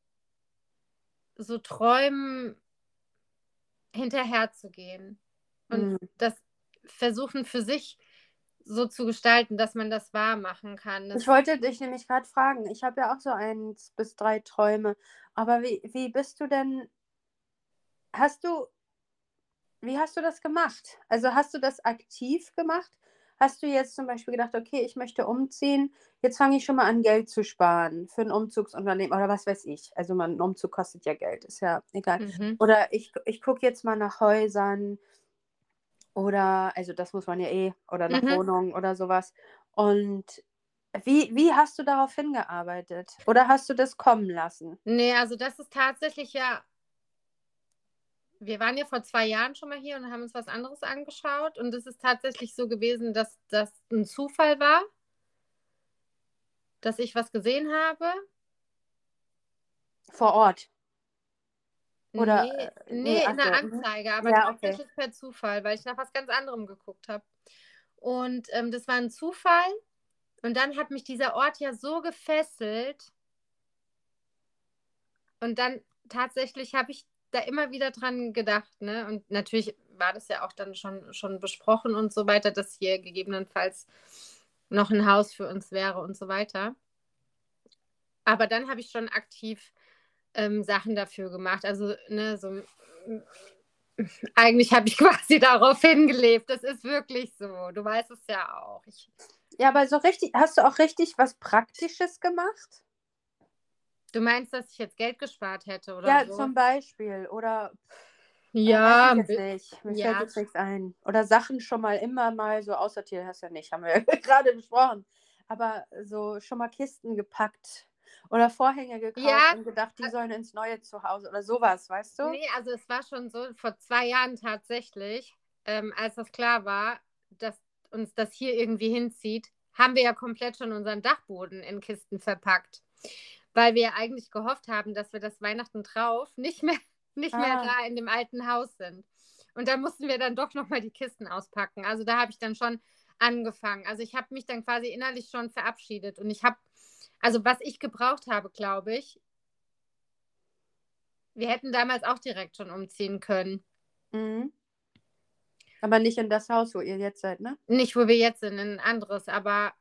so Träumen hinterherzugehen und Mhm. das versuchen für sich so zu gestalten, dass man das wahr machen kann. Das, Ich wollte dich nämlich gerade fragen. Ich habe ja auch so eins bis drei Träume. Aber wie, wie bist du denn, hast du, wie hast du das gemacht? Also hast du das aktiv gemacht? Hast du jetzt zum Beispiel gedacht, okay, ich möchte umziehen, jetzt fange ich schon mal an, Geld zu sparen für ein Umzugsunternehmen oder was weiß ich. Also man, ein Umzug kostet ja Geld, ist ja egal. mhm. Oder ich, ich gucke jetzt mal nach Häusern oder, also das muss man ja eh, oder nach Mhm. Wohnungen oder sowas. Und wie, wie hast du darauf hingearbeitet? Oder hast du das kommen lassen? Nee, also das ist tatsächlich ja wir waren ja vor zwei Jahren schon mal hier und haben uns was anderes angeschaut. Und es ist tatsächlich so gewesen, dass das ein Zufall war, dass ich was gesehen habe. Vor Ort. Oder, Nee, äh, nee, nee, in der ach so, mhm. Anzeige, aber Ja, okay. tatsächlich per Zufall, weil ich nach was ganz anderem geguckt habe. Und ähm, das war ein Zufall. Und dann hat mich dieser Ort ja so gefesselt. Und dann tatsächlich habe ich da immer wieder dran gedacht, ne? Und natürlich war das ja auch dann schon, schon besprochen und so weiter, dass hier gegebenenfalls noch ein Haus für uns wäre und so weiter. Aber dann habe ich schon aktiv ähm, Sachen dafür gemacht. Also, ne, so eigentlich habe ich quasi darauf hingelebt. Das ist wirklich so. Du weißt es ja auch. Ich, Ja, aber so richtig, hast du auch richtig was Praktisches gemacht? du meinst, dass ich jetzt Geld gespart hätte oder Ja, so? zum Beispiel. Oder, äh, Ja, weiß ein ich jetzt bi- nicht. Mir ja. fällt jetzt nichts ein. Oder Sachen schon mal immer mal so aussortiert, hast du ja nicht, haben wir ja gerade besprochen. Aber so schon mal Kisten gepackt oder Vorhänge gekauft Ja, und gedacht, die sollen ins neue Zuhause oder sowas, weißt du? nee, also es war schon so vor zwei Jahren tatsächlich, ähm, als das klar war, dass uns das hier irgendwie hinzieht, haben wir ja komplett schon unseren Dachboden in Kisten verpackt, weil wir ja eigentlich gehofft haben, dass wir das Weihnachten drauf nicht mehr, nicht mehr Ah, da in dem alten Haus sind. Und da mussten wir dann doch nochmal die Kisten auspacken. Also da habe ich dann schon angefangen. Also ich habe mich dann quasi innerlich schon verabschiedet und ich habe, also was ich gebraucht habe, glaube ich, wir hätten damals auch direkt schon umziehen können. mhm. Aber nicht in das Haus, wo ihr jetzt seid, ne? Nicht, wo wir jetzt sind, in ein anderes, aber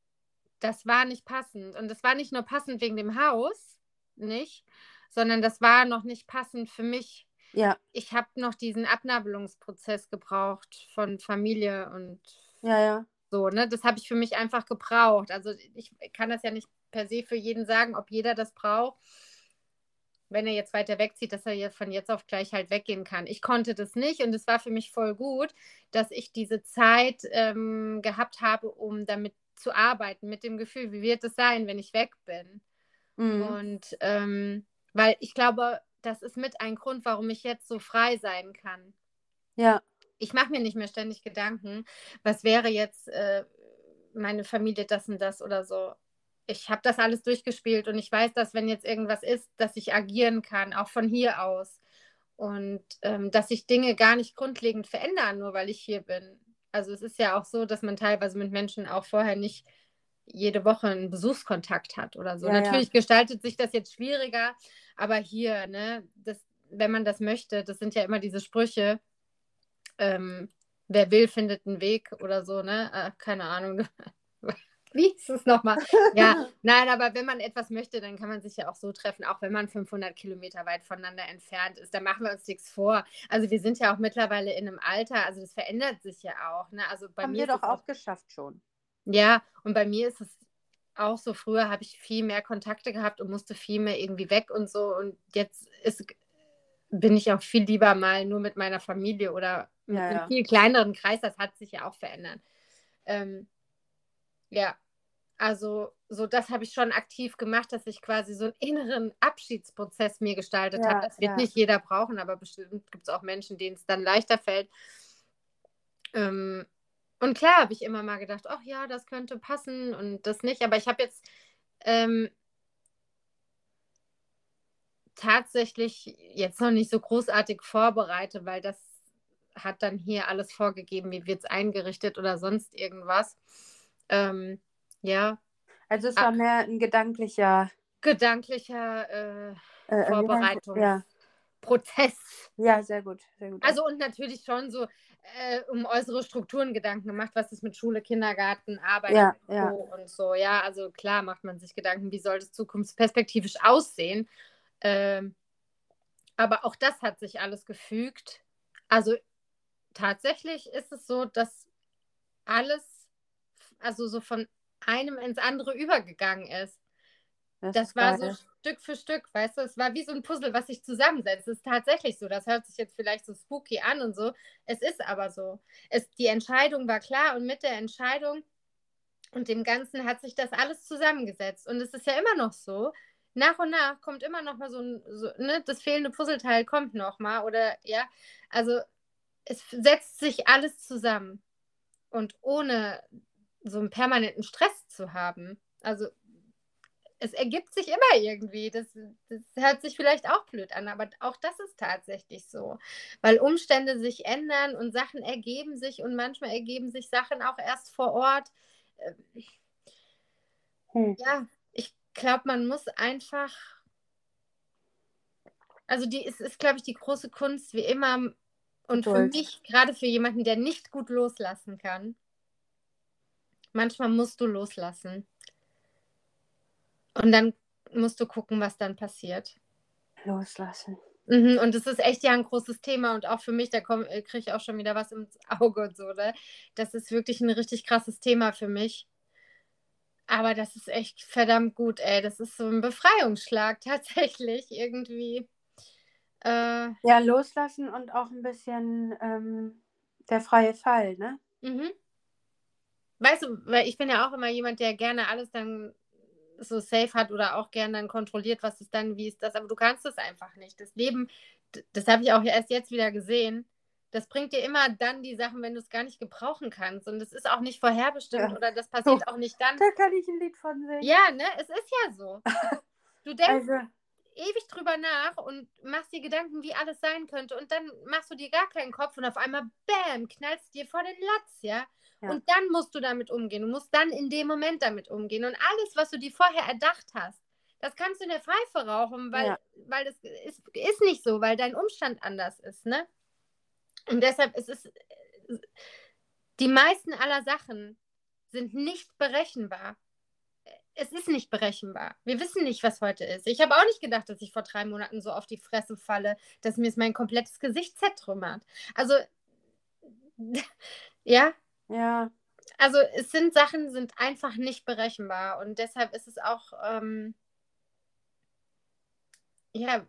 das war nicht passend. Und das war nicht nur passend wegen dem Haus, nicht, sondern das war noch nicht passend für mich. Ja, Ich habe noch diesen Abnabelungsprozess gebraucht von Familie und ja, ja. so, ne? Das habe ich für mich einfach gebraucht. Also ich kann das ja nicht per se für jeden sagen, ob jeder das braucht, wenn er jetzt weiter wegzieht, dass er jetzt von jetzt auf gleich halt weggehen kann. Ich konnte das nicht und es war für mich voll gut, dass ich diese Zeit ähm, gehabt habe, um damit zu arbeiten, mit dem Gefühl, wie wird es sein, wenn ich weg bin. Mhm. Und ähm, weil ich glaube, das ist mit ein Grund, warum ich jetzt so frei sein kann. Ja, Ich mache mir nicht mehr ständig Gedanken, was wäre jetzt äh, meine Familie das und das oder so. Ich habe das alles durchgespielt und ich weiß, dass wenn jetzt irgendwas ist, dass ich agieren kann, auch von hier aus. Und ähm, dass sich Dinge gar nicht grundlegend verändern, nur weil ich hier bin. Also es ist ja auch so, dass man teilweise mit Menschen auch vorher nicht jede Woche einen Besuchskontakt hat oder so. ja, ja. Natürlich gestaltet sich das jetzt schwieriger, aber hier, ne, das, wenn man das möchte, das sind ja immer diese Sprüche, ähm, wer will, findet einen Weg oder so, ne? Äh, keine Ahnung. Wie ist es nochmal? Ja, nein, aber wenn man etwas möchte, dann kann man sich ja auch so treffen, auch wenn man fünfhundert Kilometer weit voneinander entfernt ist. Da machen wir uns nichts vor. Also wir sind ja auch mittlerweile in einem Alter, also das verändert sich ja auch. Ne? Also bei Haben mir wir ist doch es auch geschafft schon. ja, und bei mir ist es auch so, früher habe ich viel mehr Kontakte gehabt und musste viel mehr irgendwie weg und so. Und jetzt ist, bin ich auch viel lieber mal nur mit meiner Familie oder mit Ja, einem ja. viel kleineren Kreis. Das hat sich ja auch verändert. Ähm, ja, also so das habe ich schon aktiv gemacht, dass ich quasi so einen inneren Abschiedsprozess mir gestaltet habe. Ja, Das wird ja. nicht jeder brauchen, aber bestimmt gibt es auch Menschen, denen es dann leichter fällt. Ähm, und klar habe ich immer mal gedacht, ach ja, das könnte passen und das nicht. Aber ich habe jetzt ähm, tatsächlich jetzt noch nicht so großartig vorbereitet, weil das hat dann hier alles vorgegeben, wie wird es eingerichtet oder sonst irgendwas. Ähm, ja, Also es ah, war mehr ein gedanklicher gedanklicher äh, äh, äh, wie heißt es? Ja, Vorbereitungsprozess. ja, sehr gut, sehr gut. Also und natürlich schon so äh, um äußere Strukturen Gedanken gemacht, was ist mit Schule, Kindergarten, Arbeit Ja, und ja. Co. und so. Ja, also klar macht man sich Gedanken, wie soll es zukunftsperspektivisch aussehen. Ähm, aber auch das hat sich alles gefügt. Also tatsächlich ist es so, dass alles, also so von einem ins andere übergegangen ist. Das Das ist war so geil. Stück für Stück, weißt du, es war wie so ein Puzzle, was sich zusammensetzt. Es ist tatsächlich so. Das hört sich jetzt vielleicht so spooky an und so. Es ist aber so. Es, die Entscheidung war klar und mit der Entscheidung und dem Ganzen hat sich das alles zusammengesetzt. Und es ist ja immer noch so, nach und nach kommt immer noch mal so ein, so, ne, das fehlende Puzzleteil kommt noch mal oder, ja, also es setzt sich alles zusammen und ohne so einen permanenten Stress zu haben, also es ergibt sich immer irgendwie. Das, das hört sich vielleicht auch blöd an, aber auch das ist tatsächlich so. Weil Umstände sich ändern und Sachen ergeben sich und manchmal ergeben sich Sachen auch erst vor Ort. Äh, Hm. Ja, ich glaube, man muss einfach, also die, es ist, glaube ich, die große Kunst, wie immer, und für Geduld. mich, gerade für jemanden, der nicht gut loslassen kann, manchmal musst du loslassen. Und dann musst du gucken, was dann passiert. Loslassen. Mhm, und das ist echt ja ein großes Thema und auch für mich, da komm- äh, kriege ich auch schon wieder was ins Auge und so, ne? Das ist wirklich ein richtig krasses Thema für mich. Aber das ist echt verdammt gut, ey. Das ist so ein Befreiungsschlag tatsächlich irgendwie. Äh, Ja, loslassen und auch ein bisschen ähm, der freie Fall, ne? mhm. Weißt du, weil ich bin ja auch immer jemand, der gerne alles dann so safe hat oder auch gerne dann kontrolliert, was ist dann, wie ist das, aber du kannst es einfach nicht. Das Leben, d- das habe ich auch erst jetzt wieder gesehen, das bringt dir immer dann die Sachen, wenn du es gar nicht gebrauchen kannst. Und es ist auch nicht vorherbestimmt Ja. oder das Oh, passiert auch nicht dann. da kann ich ein Lied von singen. Ja, ne, es ist ja so. Du denkst Also, ewig drüber nach und machst dir Gedanken, wie alles sein könnte. Und dann machst du dir gar keinen Kopf und auf einmal, bam, knallst dir vor den Latz, ja? Ja. Und dann musst du damit umgehen. Du musst dann in dem Moment damit umgehen. Und alles, was du dir vorher erdacht hast, das kannst du in der Pfeife rauchen, weil, Ja. weil das ist, ist nicht so, weil dein Umstand anders ist, ne? Und deshalb ist es, die meisten aller Sachen sind nicht berechenbar. Es ist nicht berechenbar. Wir wissen nicht, was heute ist. Ich habe auch nicht gedacht, dass ich vor drei Monaten so auf die Fresse falle, dass mir mein komplettes Gesicht zertrümmert. Also, ja, Ja. also es sind Sachen, sind einfach nicht berechenbar. Und deshalb ist es auch, ähm, ja,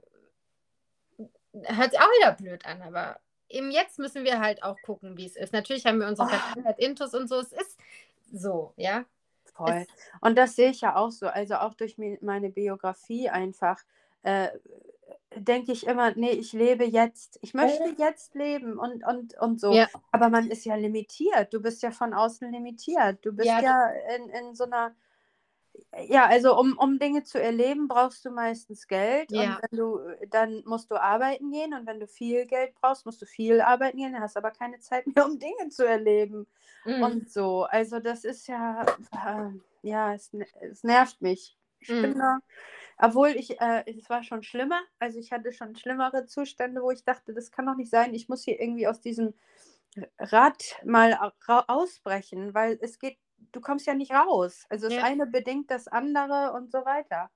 hört sich auch wieder blöd an, aber eben jetzt müssen wir halt auch gucken, wie es ist. Natürlich haben wir unsere Oh. Vergangenheit, Intus und so. Es ist so, ja. Voll. Es, Und das sehe ich ja auch so. Also auch durch mi- meine Biografie einfach äh, denke ich immer, nee, ich lebe jetzt. Ich möchte jetzt leben und, und, und so. ja, Aber man ist ja limitiert. Du bist ja von außen limitiert. Du bist ja, ja in, in so einer, ja, also um, um Dinge zu erleben, brauchst du meistens Geld. Und ja. wenn du, dann musst du arbeiten gehen. Und wenn du viel Geld brauchst, musst du viel arbeiten gehen. Dann hast aber keine Zeit mehr, um Dinge zu erleben. Mhm. Und so. Also das ist ja, äh, ja, es, ne- es nervt mich. Ich Mhm. bin da, obwohl ich, äh, es war schon schlimmer. Also ich hatte schon schlimmere Zustände, wo ich dachte, das kann doch nicht sein. Ich muss hier irgendwie aus diesem Rad mal ra ausbrechen, weil es geht, du kommst ja nicht raus. Also das Ja. eine bedingt das andere und so weiter.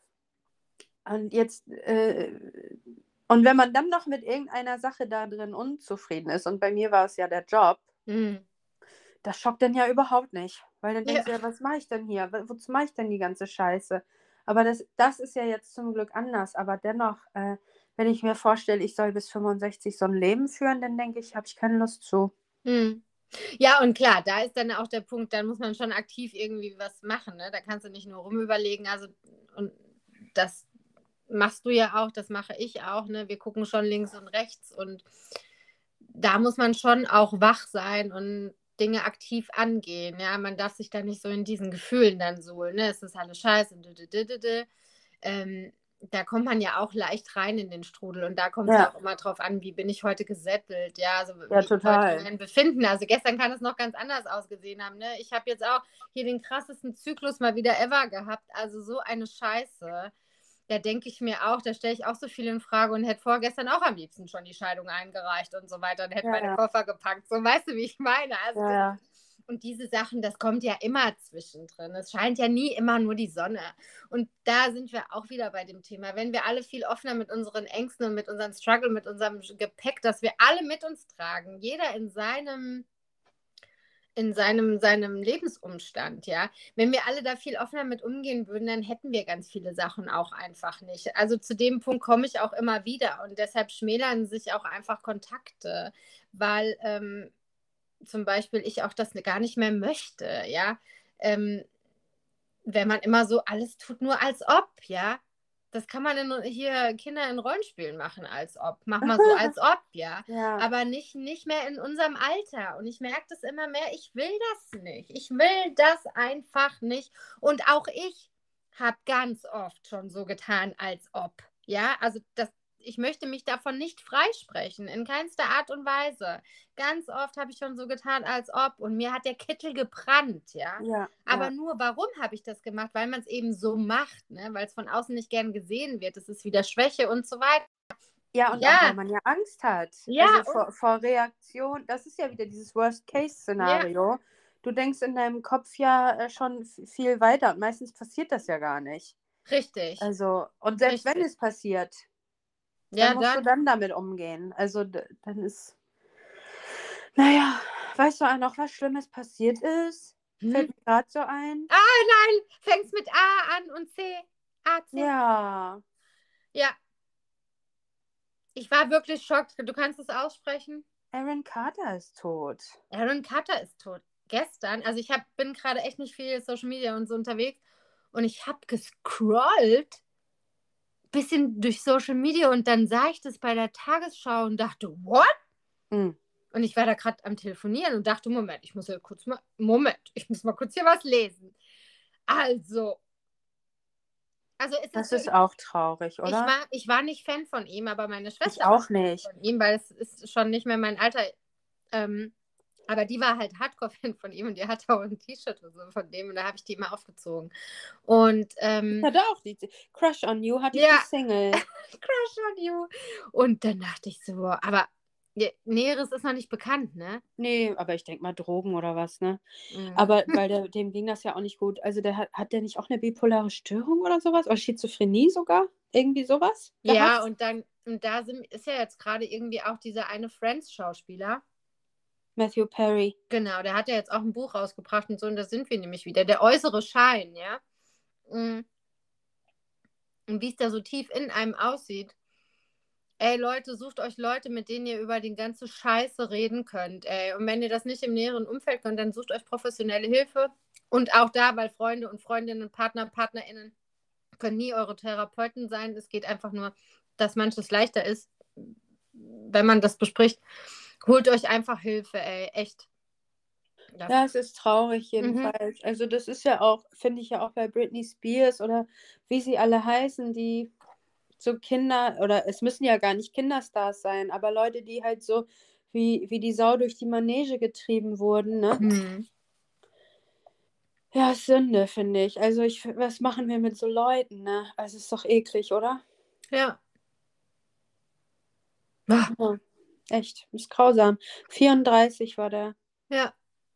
Und jetzt, äh, und wenn man dann noch mit irgendeiner Sache da drin unzufrieden ist, und bei mir war es ja der Job, Mhm. das schockt dann ja überhaupt nicht. Weil dann denkst Ja. du ja, was mache ich denn hier? Wo- Wozu mache ich denn die ganze Scheiße? Aber das, das ist ja jetzt zum Glück anders. Aber dennoch, äh, wenn ich mir vorstelle, ich soll bis fünfundsechzig so ein Leben führen, dann denke ich, habe ich keine Lust zu. Mhm. Ja, und klar, da ist dann auch der Punkt, dann muss man schon aktiv irgendwie was machen, ne? Da kannst du nicht nur rumüberlegen, also und das machst du ja auch, das mache ich auch, ne? Wir gucken schon links und rechts und da muss man schon auch wach sein und Dinge aktiv angehen, ja? Man darf sich da nicht so in diesen Gefühlen dann suhlen, ne? Es ist alles scheiße, dü- dü- dü- dü- dü. Ähm, da kommt man ja auch leicht rein in den Strudel und da kommt es ja. Ja, auch immer drauf an, wie bin ich heute gesättelt, ja, also ja, wie ist heute total. mein Befinden. Also gestern kann es noch ganz anders ausgesehen haben, ne? Ich habe jetzt auch hier den krassesten Zyklus mal wieder ever gehabt, also so eine Scheiße. Da denke ich mir auch, da stelle ich auch so viel in Frage und hätte vorgestern auch am liebsten schon die Scheidung eingereicht und so weiter und hätte Ja, meine ja, Koffer gepackt. So, weißt du, wie ich meine? Also ja, das, ja. und diese Sachen, das kommt ja immer zwischendrin. Es scheint ja nie immer nur die Sonne. Und da sind wir auch wieder bei dem Thema. Wenn wir alle viel offener mit unseren Ängsten und mit unserem Struggle, mit unserem Gepäck, das wir alle mit uns tragen, jeder in seinem in seinem, seinem Lebensumstand, ja. Wenn wir alle da viel offener mit umgehen würden, dann hätten wir ganz viele Sachen auch einfach nicht. Also zu dem Punkt komme ich auch immer wieder und deshalb schmälern sich auch einfach Kontakte, weil ähm, zum Beispiel ich auch das gar nicht mehr möchte, ja. Ähm, wenn man immer so alles tut, nur als ob, ja. das kann man in, hier Kinder in Rollenspielen machen, als ob. Mach mal so als ob, ja. Ja. Aber nicht, nicht mehr in unserem Alter. Und ich merke das immer mehr, ich will das nicht. Ich will das einfach nicht. Und auch ich habe ganz oft schon so getan, als ob. Ja, also das, ich möchte mich davon nicht freisprechen, in keinster Art und Weise. Ganz oft habe ich schon so getan, als ob. Und mir hat der Kittel gebrannt, ja. Ja, Aber ja. nur, warum habe ich das gemacht? Weil man es eben so macht, ne? Weil es von außen nicht gern gesehen wird. Es ist wieder Schwäche und so weiter. Ja, und Ja. auch weil man ja Angst hat. Ja, also und- vor, vor Reaktion, das ist ja wieder dieses Worst-Case-Szenario. Du denkst in deinem Kopf ja äh, schon f- viel weiter und meistens passiert das ja gar nicht. Richtig. Also, und selbst wenn Richtig. es passiert, Ja, dann musst dann. du dann damit umgehen. Also, d- dann ist. Naja, weißt du auch noch, was Schlimmes passiert ist? Hm? Fällt mir gerade so ein. Ah, nein, fängst mit A an und C. A, C. Ja. Ja. Ich war wirklich schockt. Du kannst es aussprechen? Aaron Carter ist tot. Aaron Carter ist tot. Gestern, also ich hab, bin gerade echt nicht viel Social Media und so unterwegs und ich habe gescrollt, bisschen durch Social Media und dann sah ich das bei der Tagesschau und dachte, what? Hm. Und ich war da gerade am Telefonieren und dachte, Moment, ich muss ja kurz mal, Moment, ich muss mal kurz hier was lesen. Also, also es Das ist, ist auch traurig, ich oder? war, ich war nicht Fan von ihm, aber meine Schwester Ich auch war nicht. von ihm, weil es ist schon nicht mehr mein Alter. Ähm, aber die war halt Hardcore-Fan von ihm und die hatte auch ein T-Shirt und so von dem und da habe ich die immer aufgezogen. Und ähm, Ich hatte auch die Crush on You, hatte ich Ja. die Single. Crush on You. Und dann dachte ich so, boah, aber ja, Näheres ist noch nicht bekannt, ne? Nee, aber ich denke mal Drogen oder was, ne? Mhm. Aber weil der, dem ging das ja auch nicht gut. Also der hat, hat der nicht auch eine bipolare Störung oder sowas? Oder Schizophrenie sogar? Irgendwie sowas? Ja, gehabt? und dann, und da sind, ist ja jetzt gerade irgendwie auch dieser eine Friends-Schauspieler. Matthew Perry. Genau, der hat ja jetzt auch ein Buch rausgebracht und so, und da sind wir nämlich wieder. Der äußere Schein, ja. Mhm. Und wie es da so tief in einem aussieht. Ey, Leute, sucht euch Leute, mit denen ihr über die ganze Scheiße reden könnt, ey. Und wenn ihr das nicht im näheren Umfeld könnt, dann sucht euch professionelle Hilfe. Und auch da, weil Freunde und Freundinnen, Partner, PartnerInnen können nie eure Therapeuten sein. Es geht einfach nur, dass manches leichter ist, wenn man das bespricht. Holt euch einfach Hilfe, ey. Echt. Das, Ja, es ist traurig Mhm. jedenfalls. Also das ist ja auch, finde ich ja auch bei Britney Spears oder wie sie alle heißen, die so Kinder, oder es müssen ja gar nicht Kinderstars sein, aber Leute, die halt so wie, wie die Sau durch die Manege getrieben wurden, ne? Mhm. Ja, Sünde, finde ich. Also ich, was machen wir mit so Leuten, ne? Also ist doch eklig, oder? Ja. Ah, Ja, echt, ist grausam. vierunddreißig war der. ja.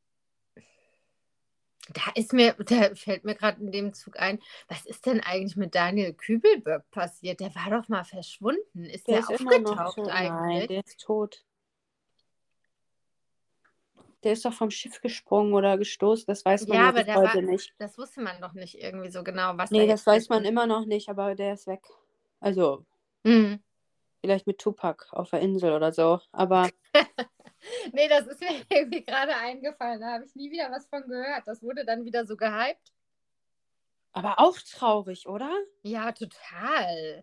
Da ist mir, da fällt mir gerade in dem Zug ein, was ist denn eigentlich mit Daniel Kübelberg passiert? Der war doch mal verschwunden. Ist Der der, ist immer noch aufgetaucht tot. eigentlich? Nein, der ist tot. Der ist doch vom Schiff gesprungen oder gestoßen, das weiß man Ja, ja aber bis der heute war, nicht. das wusste man doch nicht irgendwie so genau, was Nee, da das jetzt weiß man ist. immer noch nicht, aber der ist weg. Also, Mhm. vielleicht mit Tupac auf der Insel oder so. Aber Nee, das ist mir irgendwie gerade eingefallen. Da habe ich nie wieder was von gehört. Das wurde dann wieder so gehypt. aber auch traurig, oder? Ja, total.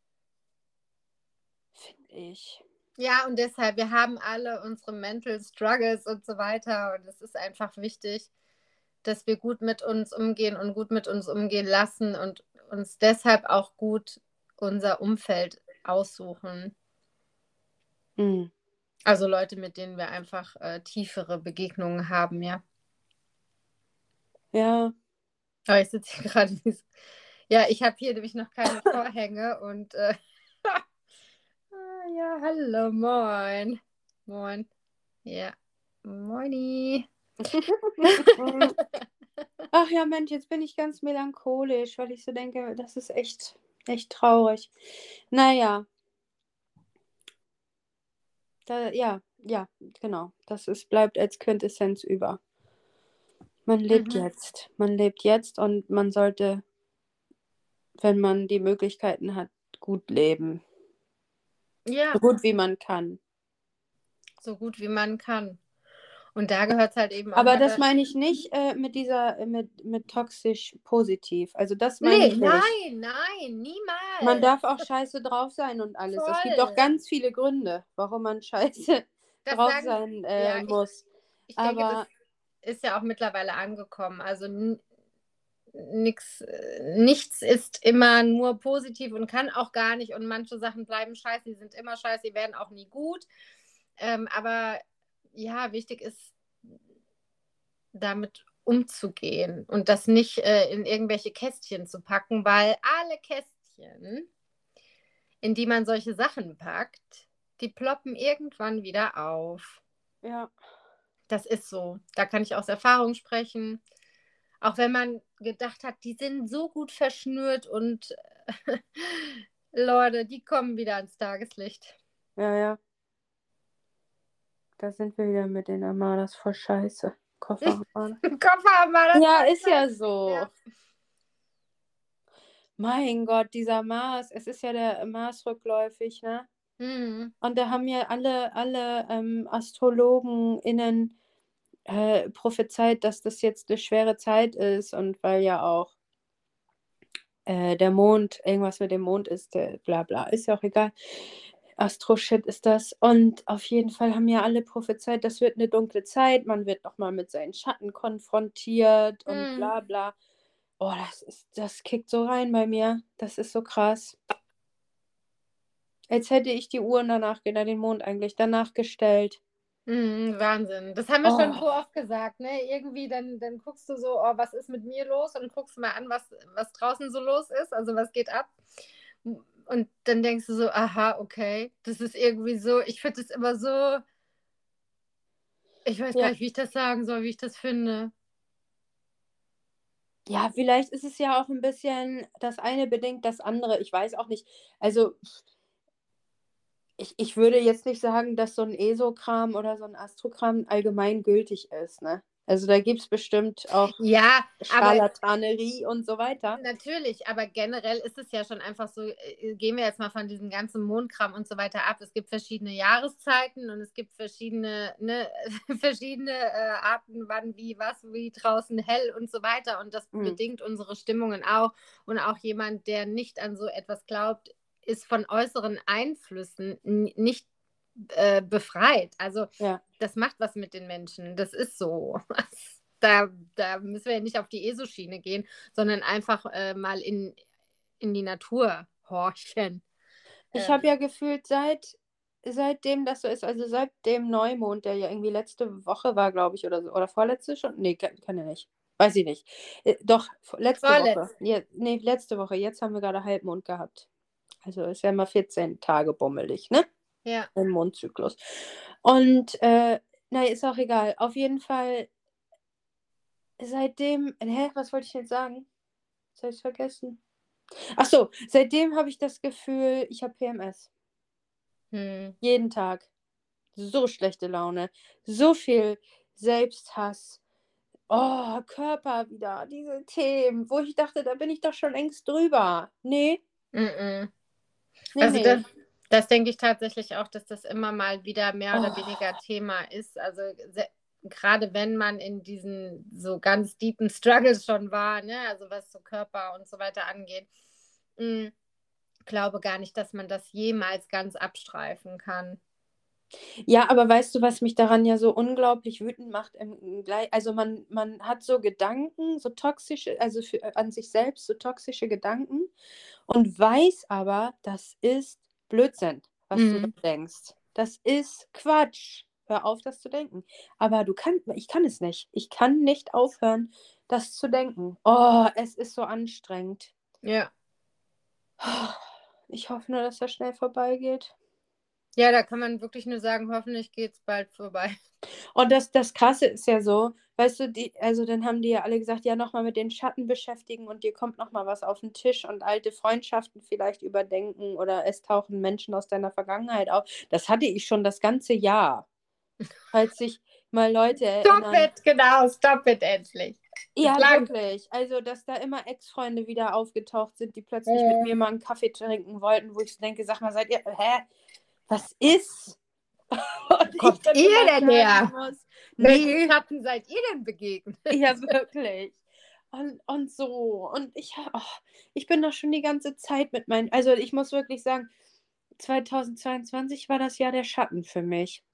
Finde ich. Ja, und deshalb, wir haben alle unsere Mental Struggles und so weiter. Und es ist einfach wichtig, dass wir gut mit uns umgehen und gut mit uns umgehen lassen und uns deshalb auch gut unser Umfeld aussuchen. Hm. Also Leute, mit denen wir einfach äh, tiefere Begegnungen haben, ja. Ja. Aber ich sitze hier gerade wie so. Ja, ich habe hier nämlich noch keine Vorhänge und äh, ah, ja, hallo, moin. Moin. Ja, moini. Ach ja, Mensch, jetzt bin ich ganz melancholisch, weil ich so denke, das ist echt, echt traurig. Naja. Da, ja, ja, genau. Das ist, bleibt als Quintessenz über. Man lebt Mhm. jetzt. Man lebt jetzt und man sollte, wenn man die Möglichkeiten hat, gut leben. Ja, So gut wie man kann. so gut wie man kann. Und da gehört es halt eben auch Aber mal das da- meine ich nicht äh, mit dieser, äh, mit, mit toxisch positiv. Also das meine Nee, ich nicht. nein, nein, niemals. Man darf auch scheiße drauf sein und alles. Es gibt auch Voll. ganz viele Gründe, warum man scheiße Das drauf sagen, sein äh, ja, ich, muss. ich denke, das Aber ist ja auch mittlerweile angekommen. Also n- nix, äh, nichts ist immer nur positiv und kann auch gar nicht. Und manche Sachen bleiben scheiße, die sind immer scheiße, die werden auch nie gut. Ähm, aber ja, wichtig ist, damit umzugehen und das nicht äh, in irgendwelche Kästchen zu packen, weil alle Kästchen, in die man solche Sachen packt, die ploppen irgendwann wieder auf. ja, Das ist so. Da kann ich aus Erfahrung sprechen. Auch wenn man gedacht hat, die sind so gut verschnürt und Leute, die kommen wieder ans Tageslicht. ja, ja. Da sind wir wieder mit den Armadas voll scheiße. Kofferarmada. Koffer haben wir das. Ja, ist ja so. Ja. Mein Gott, dieser Mars, es ist ja der Mars rückläufig, ne? Mhm. Und da haben ja alle, alle ähm, AstrologenInnen äh, prophezeit, dass das jetzt eine schwere Zeit ist und weil ja auch äh, der Mond, irgendwas mit dem Mond ist, der, bla bla, ist ja auch egal. Astro-Shit ist das. Und auf jeden Fall haben ja alle prophezeit, das wird eine dunkle Zeit, man wird nochmal mit seinen Schatten konfrontiert und Mhm. bla bla. Oh, das ist, das kickt so rein bei mir. Das ist so krass. Als hätte ich die Uhren danach, genau, den Mond eigentlich danach gestellt. Mhm, Wahnsinn. Das haben wir schon Oh. so oft gesagt, ne? Irgendwie, dann, dann guckst du so, oh, was ist mit mir los? Und guckst mal an, was, was draußen so los ist, also was geht ab. Und dann denkst du so, aha, okay, das ist irgendwie so, ich finde es immer so, ich weiß Ja. gar nicht, wie ich das sagen soll, wie ich das finde. Ja, vielleicht ist es ja auch ein bisschen, das eine bedingt das andere. Ich weiß auch nicht. Also, ich, ich würde jetzt nicht sagen, dass so ein ESO-Kram oder so ein Astrokram allgemein gültig ist, ne? Also, da gibt es bestimmt auch Ja, aber Scharlatanerie und so weiter. natürlich, aber generell ist es ja schon einfach so, äh, gehen wir jetzt mal von diesem ganzen Mondkram und so weiter ab. Es gibt verschiedene Jahreszeiten und es gibt verschiedene, ne, verschiedene äh, Arten, wann, wie, was, wie draußen hell und so weiter. Und das Mhm. bedingt unsere Stimmungen auch. Und auch jemand, der nicht an so etwas glaubt, ist von äußeren Einflüssen n- nicht äh, befreit. Also Ja. das macht was mit den Menschen. Das ist so. Da, da müssen wir ja nicht auf die E S O-Schiene gehen, sondern einfach äh, mal in, in die Natur horchen. Ich Ähm, habe ja gefühlt seit, seitdem das so ist, also seit dem Neumond, der ja irgendwie letzte Woche war, glaube ich, oder so, oder vorletzte schon? Nee, kann, kann ja nicht. Weiß ich nicht. Äh, doch, letzte Woche. Vorletzte. Ja, nee, letzte Woche. Jetzt haben wir gerade Halbmond gehabt. Also ist ja mal vierzehn Tage bummelig, ne? Ja. Im Mondzyklus. Und, äh, naja, ist auch egal. Auf jeden Fall, seitdem, hä, was wollte ich jetzt sagen? Jetzt habe ich es vergessen. Ach so, seitdem habe ich das Gefühl, ich habe P M S. Hm. Jeden Tag. So schlechte Laune. So viel Selbsthass. Oh, Körper wieder. Diese Themen, wo ich dachte, da bin ich doch schon längst drüber. Nee, Mm-mm. nee, Also nee. das, das denke ich tatsächlich auch, dass das immer mal wieder mehr oder Oh. weniger Thema ist. Also se- gerade wenn man in diesen so ganz deepen Struggles schon war, ne? Also was so Körper und so weiter angeht, mm, glaube gar nicht, dass man das jemals ganz abstreifen kann. Ja, aber weißt du, was mich daran ja so unglaublich wütend macht? Im, Glei- also man, man hat so Gedanken, so toxische, also für, äh, an sich selbst so toxische Gedanken und weiß aber, das ist Blödsinn, was du Mhm. da denkst. Das ist Quatsch. Hör auf, das zu denken. Aber du kannst, ich kann es nicht. Ich kann nicht aufhören, das zu denken. Oh, es ist so anstrengend. Ja. Ich hoffe nur, dass das schnell vorbeigeht. Ja, da kann man wirklich nur sagen, hoffentlich geht es bald vorbei. Und das, das Krasse ist ja so, weißt du, die, also dann haben die ja alle gesagt, ja, nochmal mit den Schatten beschäftigen und dir kommt nochmal was auf den Tisch und alte Freundschaften vielleicht überdenken oder es tauchen Menschen aus deiner Vergangenheit auf. Das hatte ich schon das ganze Jahr. Falls sich mal Leute Stop erinnern. it, genau, stop it endlich. Ja, lang. wirklich. Also, dass da immer Ex-Freunde wieder aufgetaucht sind, die plötzlich mit Äh. mir mal einen Kaffee trinken wollten, wo ich so denke, sag mal, seid ihr, hä? Was ist? Und Kommt ich dann ihr immer denn sagen her? muss, Welchen nee, Schatten seid ihr denn begegnet? ja, wirklich. Und, und so. Und ich, oh, ich bin doch schon die ganze Zeit mit meinen, also ich muss wirklich sagen, zweitausendzweiundzwanzig war das Jahr der Schatten für mich.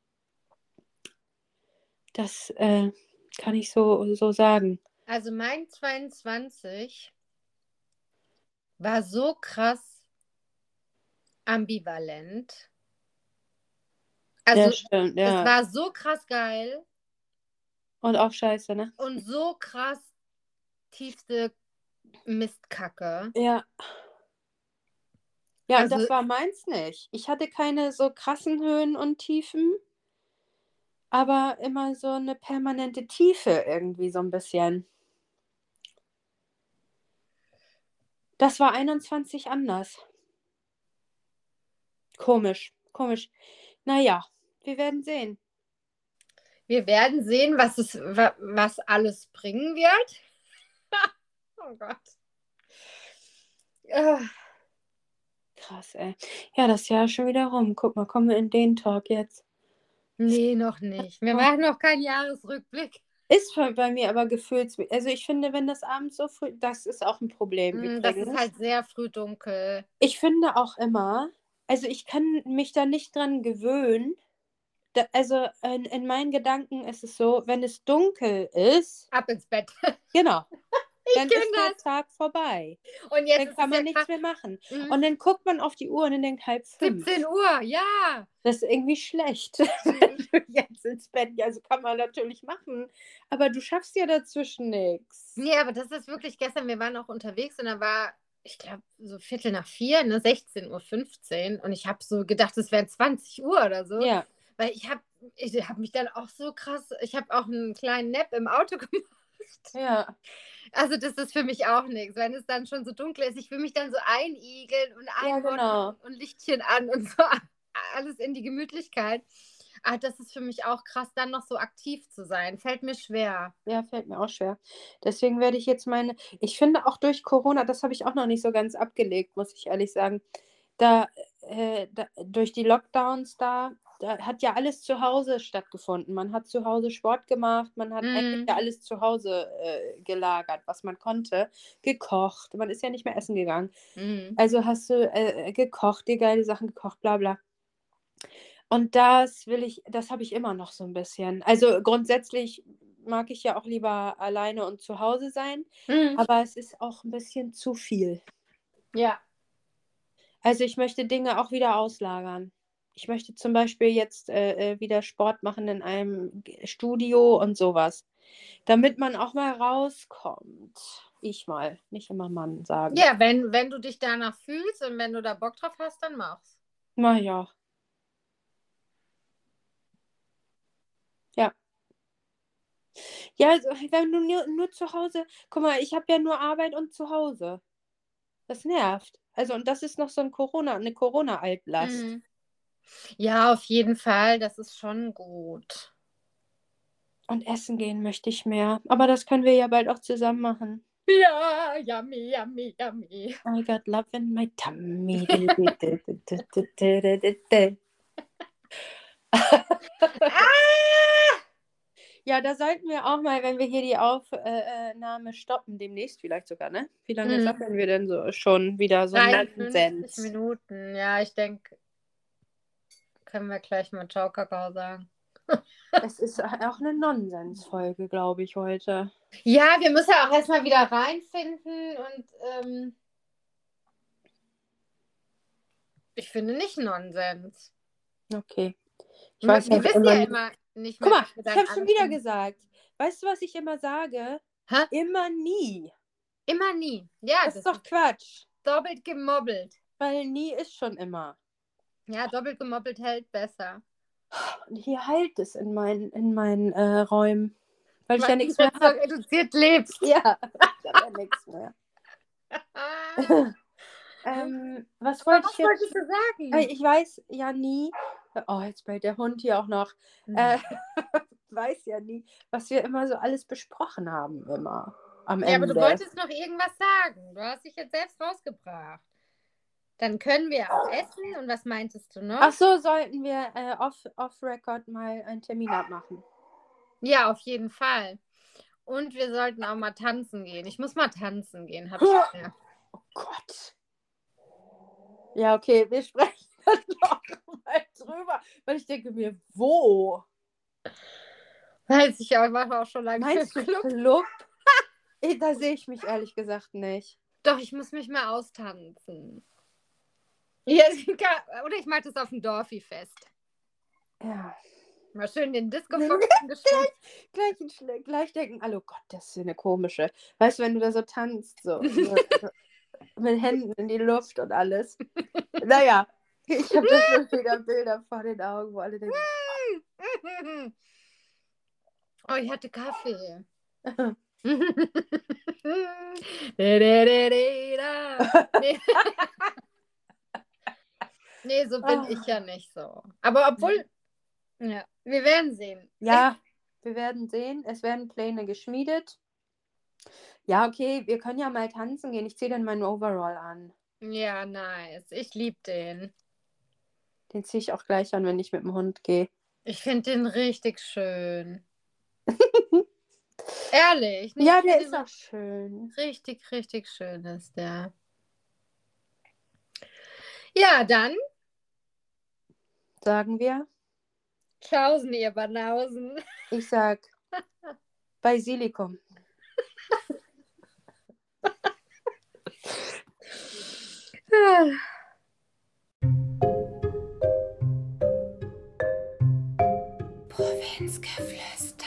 Das äh, kann ich so, so sagen. Also mein zweiundzwanzig war so krass ambivalent. Also Ja, stimmt, es ja. war so krass geil Und auch scheiße, ne? und so krass tiefste Mistkacke. Ja. Ja, und Also das war meins nicht. Ich hatte keine so krassen Höhen und Tiefen, aber immer so eine permanente Tiefe irgendwie so ein bisschen. Das war einundzwanzig anders. Komisch, komisch. Naja, wir werden sehen. wir werden sehen, was es, wa- was alles bringen wird. Oh Gott. Äh, Krass, ey. Ja, das Jahr ist schon wieder rum. Guck mal, kommen wir in den Talk jetzt. nee, noch nicht. Wir machen noch keinen Jahresrückblick. Ist bei bei mir aber gefühlt, also ich finde, wenn das abends so früh, das ist auch ein Problem Mm, Das ist übrigens. halt sehr früh dunkel. Ich finde auch immer, also ich kann mich da nicht dran gewöhnen. Da, also in, in meinen Gedanken ist es so, wenn es dunkel ist, Ab ins Bett. genau, dann kenn ist der Tag vorbei. Und jetzt Dann ist kann es man ja nichts krass. mehr machen. Mhm. Und dann guckt man auf die Uhr und dann denkt halb fünf. siebzehn Uhr, ja. Das ist irgendwie schlecht. Mhm. Jetzt ins Bett, ja, also kann man natürlich machen, aber du schaffst ja dazwischen nichts. Nee, aber das ist wirklich gestern, wir waren auch unterwegs und da war, ich glaube, so Viertel nach vier, ne, sechzehn Uhr fünfzehn und ich habe so gedacht, es wären zwanzig Uhr oder so. Ja, Weil ich habe ich hab mich dann auch so krass, ich habe auch einen kleinen Nap im Auto gemacht. ja, Also das ist für mich auch nichts, wenn es dann schon so dunkel ist. Ich will mich dann so einigeln und ja, einmutten genau. und Lichtchen an und so alles in die Gemütlichkeit. Aber das ist für mich auch krass, dann noch so aktiv zu sein. Fällt mir schwer. Ja, fällt mir auch schwer. Deswegen werde ich jetzt meine, ich finde auch durch Corona, das habe ich auch noch nicht so ganz abgelegt, muss ich ehrlich sagen. Da, äh, da durch die Lockdowns da, da hat ja alles zu Hause stattgefunden. Man hat zu Hause Sport gemacht, man hat eigentlich Mm. ja alles zu Hause äh, gelagert, was man konnte, gekocht. Man ist ja nicht mehr essen gegangen. Mm. Also hast du äh, gekocht, dir geile Sachen gekocht, bla bla. Und das will ich, das habe ich immer noch so ein bisschen. Also grundsätzlich mag ich ja auch lieber alleine und zu Hause sein, Mm. aber es ist auch ein bisschen zu viel. Ja. Also ich möchte Dinge auch wieder auslagern. Ich möchte zum Beispiel jetzt äh, äh, wieder Sport machen in einem G- Studio und sowas, damit man auch mal rauskommt. Ich mal, nicht immer Mann sagen. Ja, wenn, wenn du dich danach fühlst und wenn du da Bock drauf hast, dann mach's. Naja. Ja. Ja, also, wenn du nur, nur zu Hause, guck mal, ich habe ja nur Arbeit und zu Hause. Das nervt. Also, und das ist noch so ein Corona, eine Corona-Altlast. Mm. Ja, auf jeden Fall. Das ist schon gut. Und essen gehen möchte ich mehr. Aber das können wir ja bald auch zusammen machen. Ja, yummy, yummy, yummy. I got love in my tummy. Ah! Ja, da sollten wir auch mal, wenn wir hier die Aufnahme stoppen, demnächst vielleicht sogar, ne? Wie lange Mhm. sappeln wir denn so schon wieder so dreiundfünfzig Nonsens? Minuten. Ja, ich denke, können wir gleich mal Ciao, Kakao sagen. Es ist auch eine Nonsensfolge, glaube ich, heute. Ja, wir müssen ja auch erstmal wieder reinfinden und ähm, ich finde nicht Nonsens. Okay. Ich Wir, weiß wir auch wissen immer ja nicht. immer nicht Guck mehr, mal, was wir ich dann habe schon wieder anfangen. gesagt. Weißt du, was ich immer sage? Hä? Immer nie. Immer nie. Ja, Das das ist doch Quatsch. doppelt gemobbelt. Weil nie ist schon immer. Ja, doppelt gemobbelt hält besser. Und hier halt es in meinen, in meinen äh, Räumen. Weil ich ja Weil du nichts mehr jetzt so habe. reduziert lebst. Ja, ich habe ja nichts mehr. ähm, was wollte Was ich jetzt? wolltest du sagen? Äh, Ich weiß ja nie. Oh, jetzt bellt der Hund hier auch noch. Hm. Äh, weiß ja nie, was wir immer so alles besprochen haben, immer am Ja, aber Ende. du wolltest noch irgendwas sagen. Du hast dich jetzt selbst rausgebracht. Dann können wir auch essen. Und was meintest du noch? Ach so, sollten wir äh, off, off-Record mal einen Termin abmachen. Ja, auf jeden Fall. Und wir sollten auch mal tanzen gehen. Ich muss mal tanzen gehen, habe ich gemerkt. Oh Gott. Ja, okay, wir sprechen dann noch mal drüber. Weil ich denke mir, wo? Weiß ich auch, ich war auch schon lange Meinst im du Club. Club? Eh, Da sehe ich mich ehrlich gesagt nicht. Doch, ich muss mich mal austanzen. Ja, oder ich mache das auf dem Dorfi-Fest. Ja. Mal schön den Disco Nee, Fox gestimmt. Gleich, gleich, gleich denken alle, oh Gott, das ist eine komische. Weißt du, wenn du da so tanzt, so, so mit Händen in die Luft und alles. Naja, ich habe da schon wieder Bilder vor den Augen, wo alle denken, Oh, ich hatte Kaffee. nee. nee, so bin Ah. ich ja nicht so. Aber obwohl, ja, wir werden sehen. ja, wir werden sehen, es werden Pläne geschmiedet. Ja, okay, wir können ja mal tanzen gehen. Ich ziehe dann meinen Overall an. Ja, nice. Ich liebe den. Den ziehe ich auch gleich an, wenn ich mit dem Hund gehe. Ich finde den richtig schön. Ehrlich. Nee, Ja, ich der find ist den auch schön. Richtig, richtig schön ist der. Ja, dann. Sagen wir. Tschaußen, ihr Banausen. Ich sag Basilikum. Provinzgeflüster.